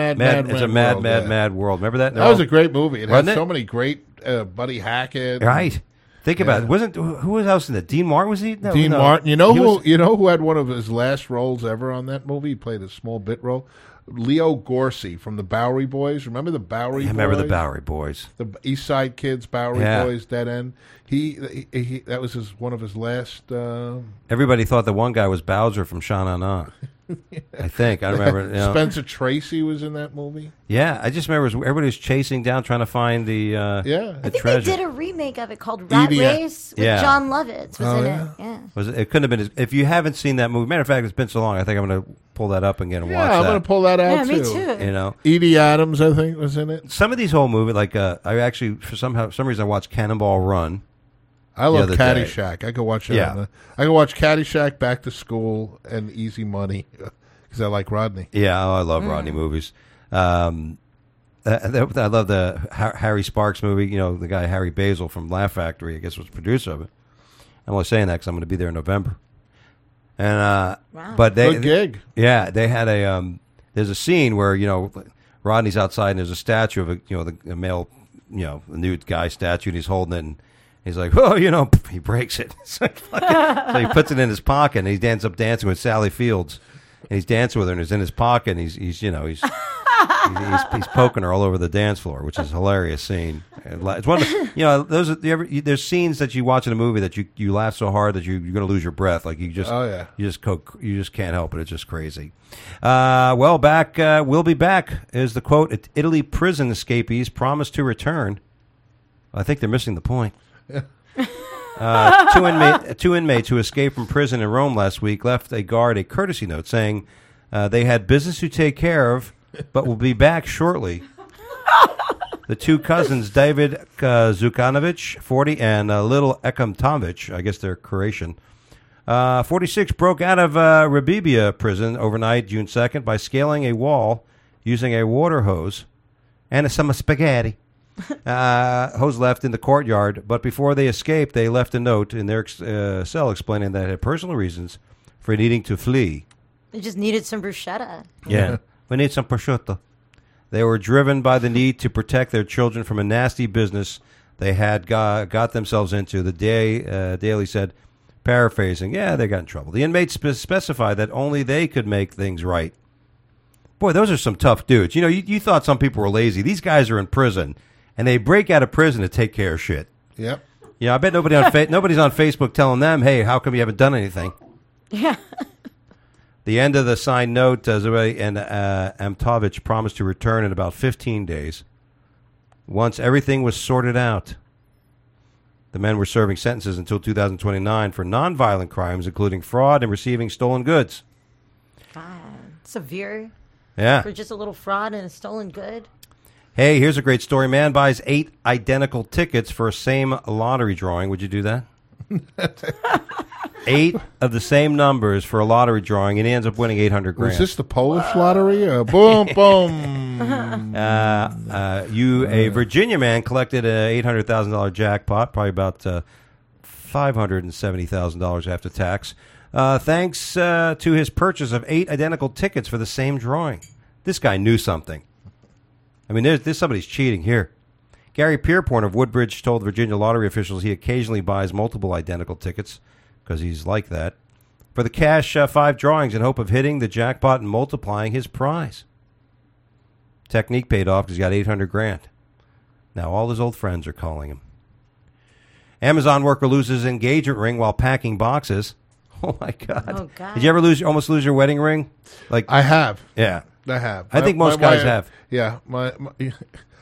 world. Remember that? That was a great movie. It had Wasn't it? so many great Buddy Hackett. Right. Think about it. Who was else in it? Dean Martin was he? No, Dean no. Martin. You know who had one of his last roles ever on that movie? He played a small bit role. Leo Gorcey from the Bowery Boys. Remember the Bowery Boys? I remember the Bowery Boys. The East Side Kids, Bowery Yeah. Boys, Dead End. He that was one of his last. Everybody thought the one guy was Bowser from Sha Na Na. I think. I remember. You know. Spencer Tracy was in that movie. Yeah, I just remember everybody was chasing down, trying to find the Yeah. the I think treasure. they did a remake of it called Rat Edie- Race with Yeah. John Lovitz was in yeah? it. Yeah. Was it couldn't have been. If you haven't seen that movie, matter of fact, it's been so long. I think I'm going to pull that up again and watch Yeah, I'm that. going to pull that out Yeah, me too. too. You know, Edie Adams, I think, was in it. some of these whole movies, like I actually for some reason I watched Cannonball Run. I love other day. Caddyshack. I could watch that. Yeah. I could watch Caddyshack, Back to School, and Easy Money because I like Rodney. Yeah, I love Rodney movies. I love the Harry Sparks movie. You know, the guy Harry Basil from Laugh Factory, I guess, was the producer of it. I'm only saying that because I'm going to be there in November. And but they Good gig. Yeah, they had a there's a scene where Rodney's outside and there's a statue of a male a nude guy statue and he's holding it and he's like, oh, he breaks it. So he puts it in his pocket and he ends up dancing with Sally Fields. And he's dancing with her, and it's in his pocket, and he's poking her all over the dance floor, which is a hilarious scene. It's one of there's scenes that you watch in a movie that you laugh so hard that you're going to lose your breath, like you just can't help it. It's just crazy. We'll be back is the quote. Italy prison escapees promise to return. I think they're missing the point. Two inmates who escaped from prison in Rome last week left a guard a courtesy note saying they had business to take care of, but will be back shortly. The two cousins, David Zukanovic, 40, and Little Ekamtovic, I guess they're Croatian, 46, broke out of Rabibia prison overnight, June 2nd, by scaling a wall using a water hose and some spaghetti. Hose left in the courtyard, but before they escaped, they left a note in their cell explaining that they had personal reasons for needing to flee. They just needed some bruschetta. Yeah, we need some prosciutto. They were driven by the need to protect their children from a nasty business they had got themselves into. The Daily said, paraphrasing, they got in trouble. The inmates specified that only they could make things right. Boy, those are some tough dudes. You thought some people were lazy. These guys are in prison. And they break out of prison to take care of shit. Yep. I bet nobody's on Facebook telling them, hey, how come you haven't done anything? Yeah. The end of the signed note, Zoe and Amtovich promised to return in about 15 days once everything was sorted out. The men were serving sentences until 2029 for nonviolent crimes, including fraud and receiving stolen goods. God, severe. Yeah. For just a little fraud and a stolen good. Hey, here's a great story. Man buys 8 identical tickets for a same lottery drawing. Would you do that? 8 of the same numbers for a lottery drawing, and he ends up winning $800,000. Was this the Polish lottery? Boom, boom. A Virginia man collected a $800,000 jackpot, probably about $570,000 after tax, thanks to his purchase of 8 identical tickets for the same drawing. This guy knew something. I mean, there's somebody's cheating here. Gary Pierpont of Woodbridge told Virginia lottery officials he occasionally buys multiple identical tickets, because he's like that, for the cash 5 drawings in hope of hitting the jackpot and multiplying his prize. Technique paid off because he got $800,000. Now all his old friends are calling him. Amazon worker loses engagement ring while packing boxes. Oh my God! Oh God! Did you ever almost lose your wedding ring? I have. Yeah. I have. I think most guys have. Yeah.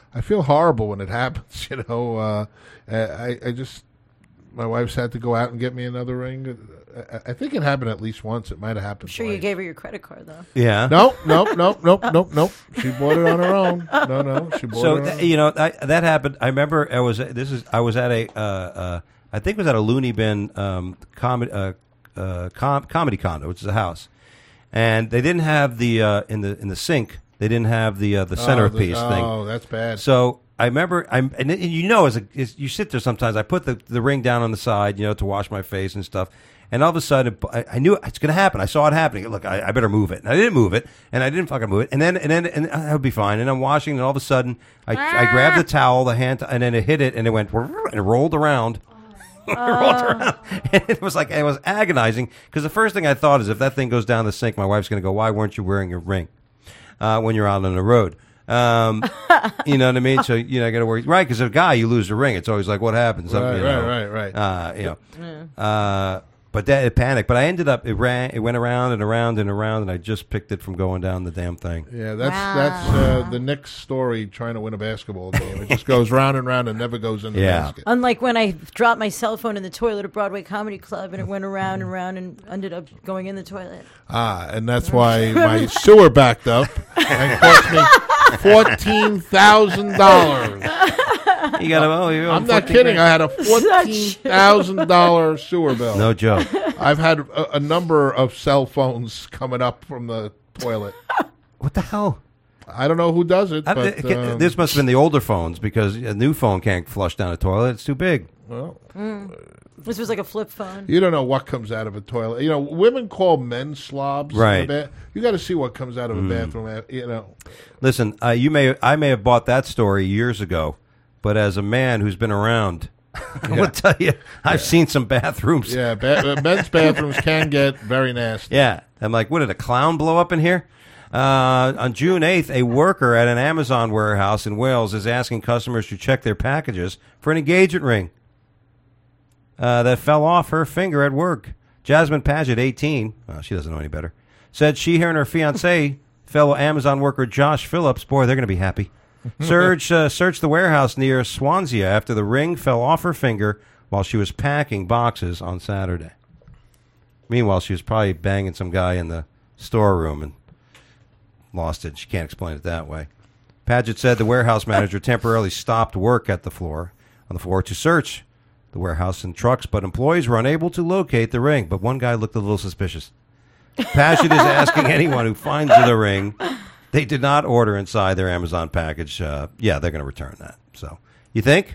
I feel horrible when it happens. You know, I just my wife's had to go out and get me another ring. I think it happened at least once. It might have happened. I'm sure twice. you gave her your credit card though. Yeah. Nope. She bought it on her own. No, she bought it on her own. You know that happened. I remember I was at a I think it was at a Looney Bin comedy condo, which is a house, and they didn't have the in the sink. They didn't have the centerpiece thing. Oh, that's bad. So I remember, and you know, as you sit there sometimes, I put the ring down on the side, you know, to wash my face and stuff. And all of a sudden, I knew it's going to happen. I saw it happening. Look, I better move it. And I didn't move it, and I didn't fucking move it. And then I would be fine. And I'm washing, and all of a sudden, I grabbed the towel, the hand, and then it hit it, and it went, and it rolled around. It rolled around. And it was agonizing, because the first thing I thought is, if that thing goes down the sink, my wife's going to go, why weren't you wearing your ring when you're out on the road? You know what I mean? So, you know, I got to worry. Right, because as a guy, you lose a ring. It's always like, what happens? Right. You know. But it panicked. But I ended up, it went around and around and around, and I just picked it from going down the damn thing. Yeah, that's the Knicks story trying to win a basketball game. It just goes round and round and never goes in the basket. Unlike when I dropped my cell phone in the toilet at Broadway Comedy Club, and it went around and round and ended up going in the toilet. And that's why my sewer backed up and cost me $14,000. You got I'm not kidding. I had a $14,000 sewer bill. No joke. I've had a number of cell phones coming up from the toilet. What the hell? I don't know who does it, but this must have been the older phones, because a new phone can't flush down a toilet. It's too big. Well, This was like a flip phone. you don't know what comes out of a toilet. You know, women call men slobs. Right. You got to see what comes out of a bathroom. You know. Listen, I may have bought that story years ago, but as a man who's been around, I will tell you, I've seen some bathrooms. Yeah, men's bathrooms can get very nasty. Yeah. I'm like, what, did a clown blow up in here? On June 8th, a worker at an Amazon warehouse in Wales is asking customers to check their packages for an engagement ring that fell off her finger at work. Jasmine Paget, 18, she doesn't know any better, said she and her fiancé, fellow Amazon worker Josh Phillips, boy, they're going to be happy, searched the warehouse near Swansea after the ring fell off her finger while she was packing boxes on Saturday. Meanwhile, she was probably banging some guy in the storeroom and lost it. She can't explain it that way. Paget said the warehouse manager temporarily stopped work on the floor to search the warehouse and trucks, but employees were unable to locate the ring. But one guy looked a little suspicious. Paget is asking anyone who finds the ring they did not order inside their Amazon package. They're going to return that. So, you think?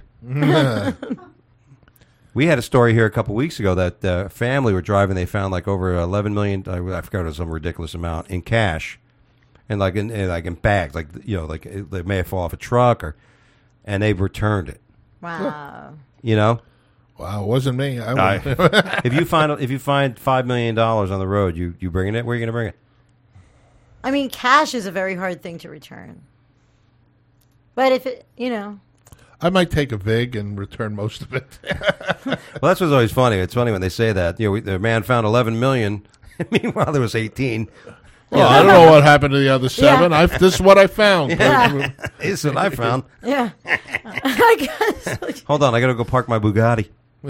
We had a story here a couple weeks ago that a family were driving. They found like over 11 million. I forgot it was some ridiculous amount in cash, and like in bags, like they may have fallen off a truck and they returned it. Wow. You know. Wow, it wasn't me. If you find $5 million on the road, you bringing it? Where are you going to bring it? I mean, cash is a very hard thing to return. But if it, I might take a VIG and return most of it. Well, that's what's always funny. It's funny when they say that. The man found 11 million. Meanwhile, there was 18. Well, I don't know what happened to the other 7. Yeah. This is what I found. Yeah. This is what I found. Yeah. I guess. Hold on, I got to go park my Bugatti.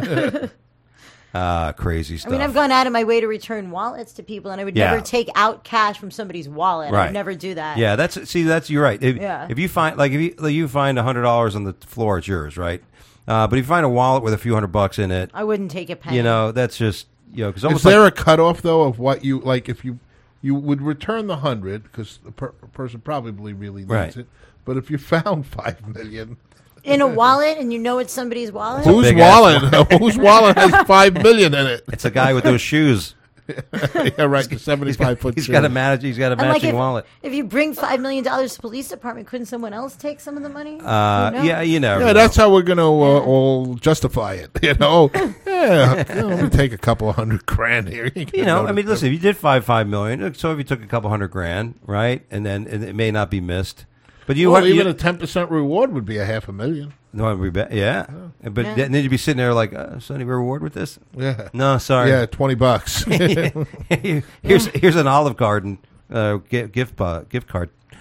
Crazy stuff. I mean, I've gone out of my way to return wallets to people, and I would never take out cash from somebody's wallet. Right. I would never do that. Yeah, that's you're right. If you find if you find $100 on the floor, it's yours, right? But if you find a wallet with a few $100 in it, I wouldn't take a penny. That's just because is there a cutoff though of what you like? If you would return the 100 because the person probably really needs it, but if you found 5 million. In a wallet, and it's somebody's wallet. Whose wallet? Whose wallet has 5 million in it? It's a guy with those shoes. Yeah, right. The 75-foot. He's got a matching wallet. If you bring $5 million to the police department, couldn't someone else take some of the money? Yeah, you never know. Yeah, that's how we're going to all justify it. Let me take a couple of $100,000 here. I mean, listen, if you did $5 million, so if you took a couple $100,000, right, and then it may not be missed. But even a 10% reward would be $500,000. No, it would be yeah. But then you'd be sitting there like, is there any reward with this? Yeah. No, sorry. Yeah, $20. Here's an Olive Garden gift card.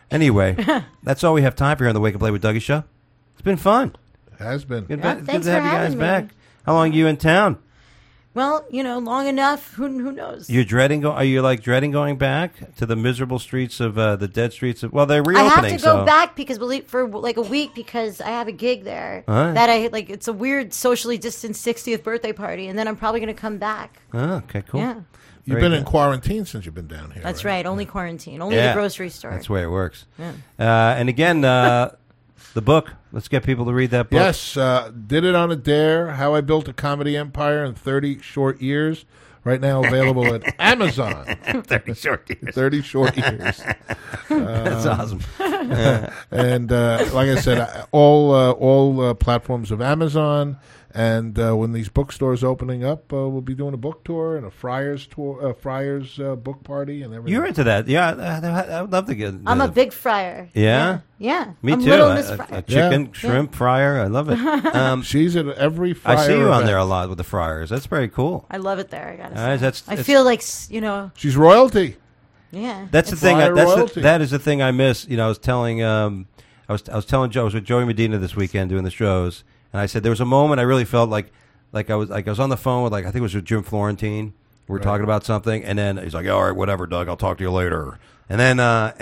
Anyway, that's all we have time for here on the Wake Up Late with Dougie show. It's been fun. It has been. Good, Yeah, good thanks to have for you guys having me. back. How long are you in town? Well, long enough. Who knows? You're dreading? Are you like dreading going back to the miserable streets of the dead streets of? Well, they're I reopening. have to go so. back because for like a week because I have a gig there Alright. that I like. It's a weird socially distanced 60th birthday party, and then I'm probably going to come back. Oh, okay, cool. Yeah, You've Very been in good. quarantine since you've been down here. that's right. Only quarantine. Only Yeah. the grocery store. That's the way it works. Yeah. And again, the book. Let's get people to read that book. Yes, did it on a dare. How I Built a Comedy Empire in 30 Short Years. Right now available at Amazon. 30 short years. 30 short years. That's awesome. And like I said, all platforms of Amazon. And when these bookstores opening up, we'll be doing a book tour and a Friars tour, Friars book party, and everything. You're into that, yeah? I would love to get. I'm a big fryer. Yeah? Yeah. Me I'm too. Little Miss A Fryer. chicken, shrimp fryer. I love it. She's at every I Friar see you on event. there a lot with the fryers. That's very cool. I love it there. I gotta All right, say. that's- I it's- feel like She's royalty. yeah. That's the It's- thing. Fryer royalty. That is the thing I miss. I was telling I was telling Joe. I was with Joey Medina this weekend doing the shows, and I said there was a moment I really felt like I was on the phone with I think it was with Jim Florentine. We were talking about something, and then he's like, "All right, whatever, Doug. I'll talk to you later." And then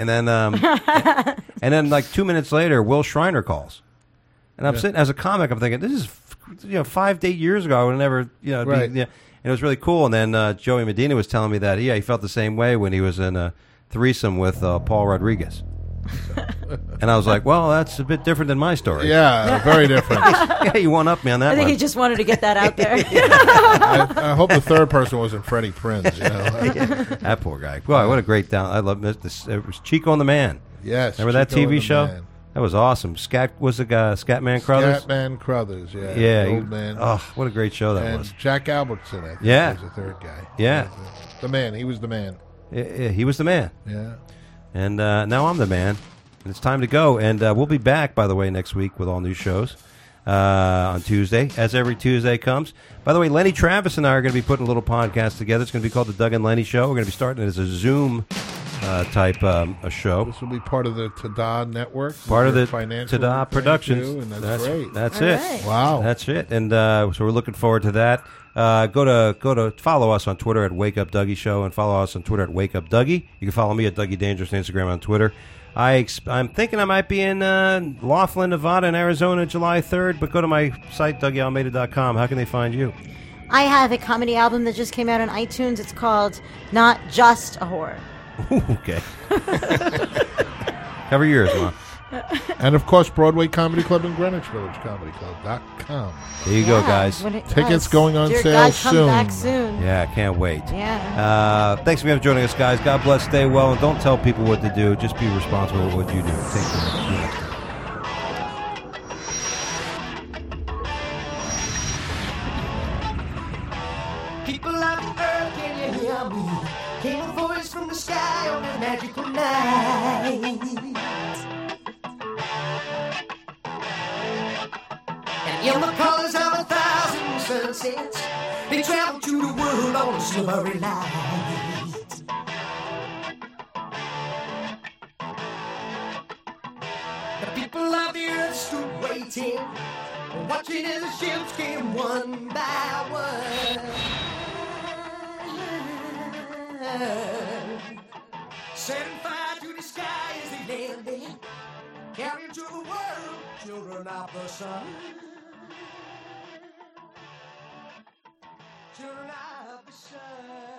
and then like 2 minutes later, Will Shriner calls, and I'm sitting as a comic. I'm thinking, this is 5 to 8 years ago. I would have never Right. And it was really cool. And then Joey Medina was telling me that he felt the same way when he was in a threesome with Paul Rodriguez. And I was like, well, that's a bit different than my story. Yeah, very different. Yeah, you one up me on that I think one. he just wanted to get that out there. I hope the third person wasn't Freddie Prinze. That poor guy. Boy, what a great down. I love this. It was Chico and the Man. Yes. Remember that Chico and TV the show? Man. That was awesome. Scat was the guy, Scatman Crothers. Scatman Crothers, yeah. Yeah. The old man. Oh, what a great show that and was. Jack Albertson, I think, Yeah. was the third guy. Yeah. The man. He was the man. Yeah, he was the man. Yeah. And now I'm the man. And it's time to go. And we'll be back, by the way, next week with all new shows on Tuesday, as every Tuesday comes. By the way, Lenny Travis and I are going to be putting a little podcast together. It's going to be called the Doug and Lenny Show. We're going to be starting it as a Zoom type a show. This will be part of the Tada Network. Part of the financial Tada thing, Productions. too, and that's great. That's All it. right. Wow. That's it. And so we're looking forward to that. Go to follow us on Twitter at Wake Up Dougie Show, and follow us on Twitter at Wake Up Dougie. You can follow me at Dougie Dangerous on Instagram, on Twitter. I'm thinking I might be in Laughlin, Nevada, and Arizona, July 3rd. But go to my site, DougieAlmeida.com. How can they find you? I have a comedy album that just came out on iTunes. It's called Not Just a Whore. Okay. Cover yours, Ma. And, of course, Broadway Comedy Club and Greenwich Village Comedy Club.com. There you go, Yeah, guys. when it Tickets does. going on Dear sale God, come soon. back soon. Yeah, I can't wait. Yeah. Thanks again for joining us, guys. God bless. Stay well, and don't tell people what to do. Just be responsible for what you do. Take care. See you next time. People of Earth, can you hear me? Came a voice from the sky on a magical night. And in the colors of 1,000 sunsets, they traveled to the world on a silvery light. The people of the earth stood waiting, watching as the ships came one by one. Setting fire to the sky as they landed, carrying to the world children of the sun. Children of the sun.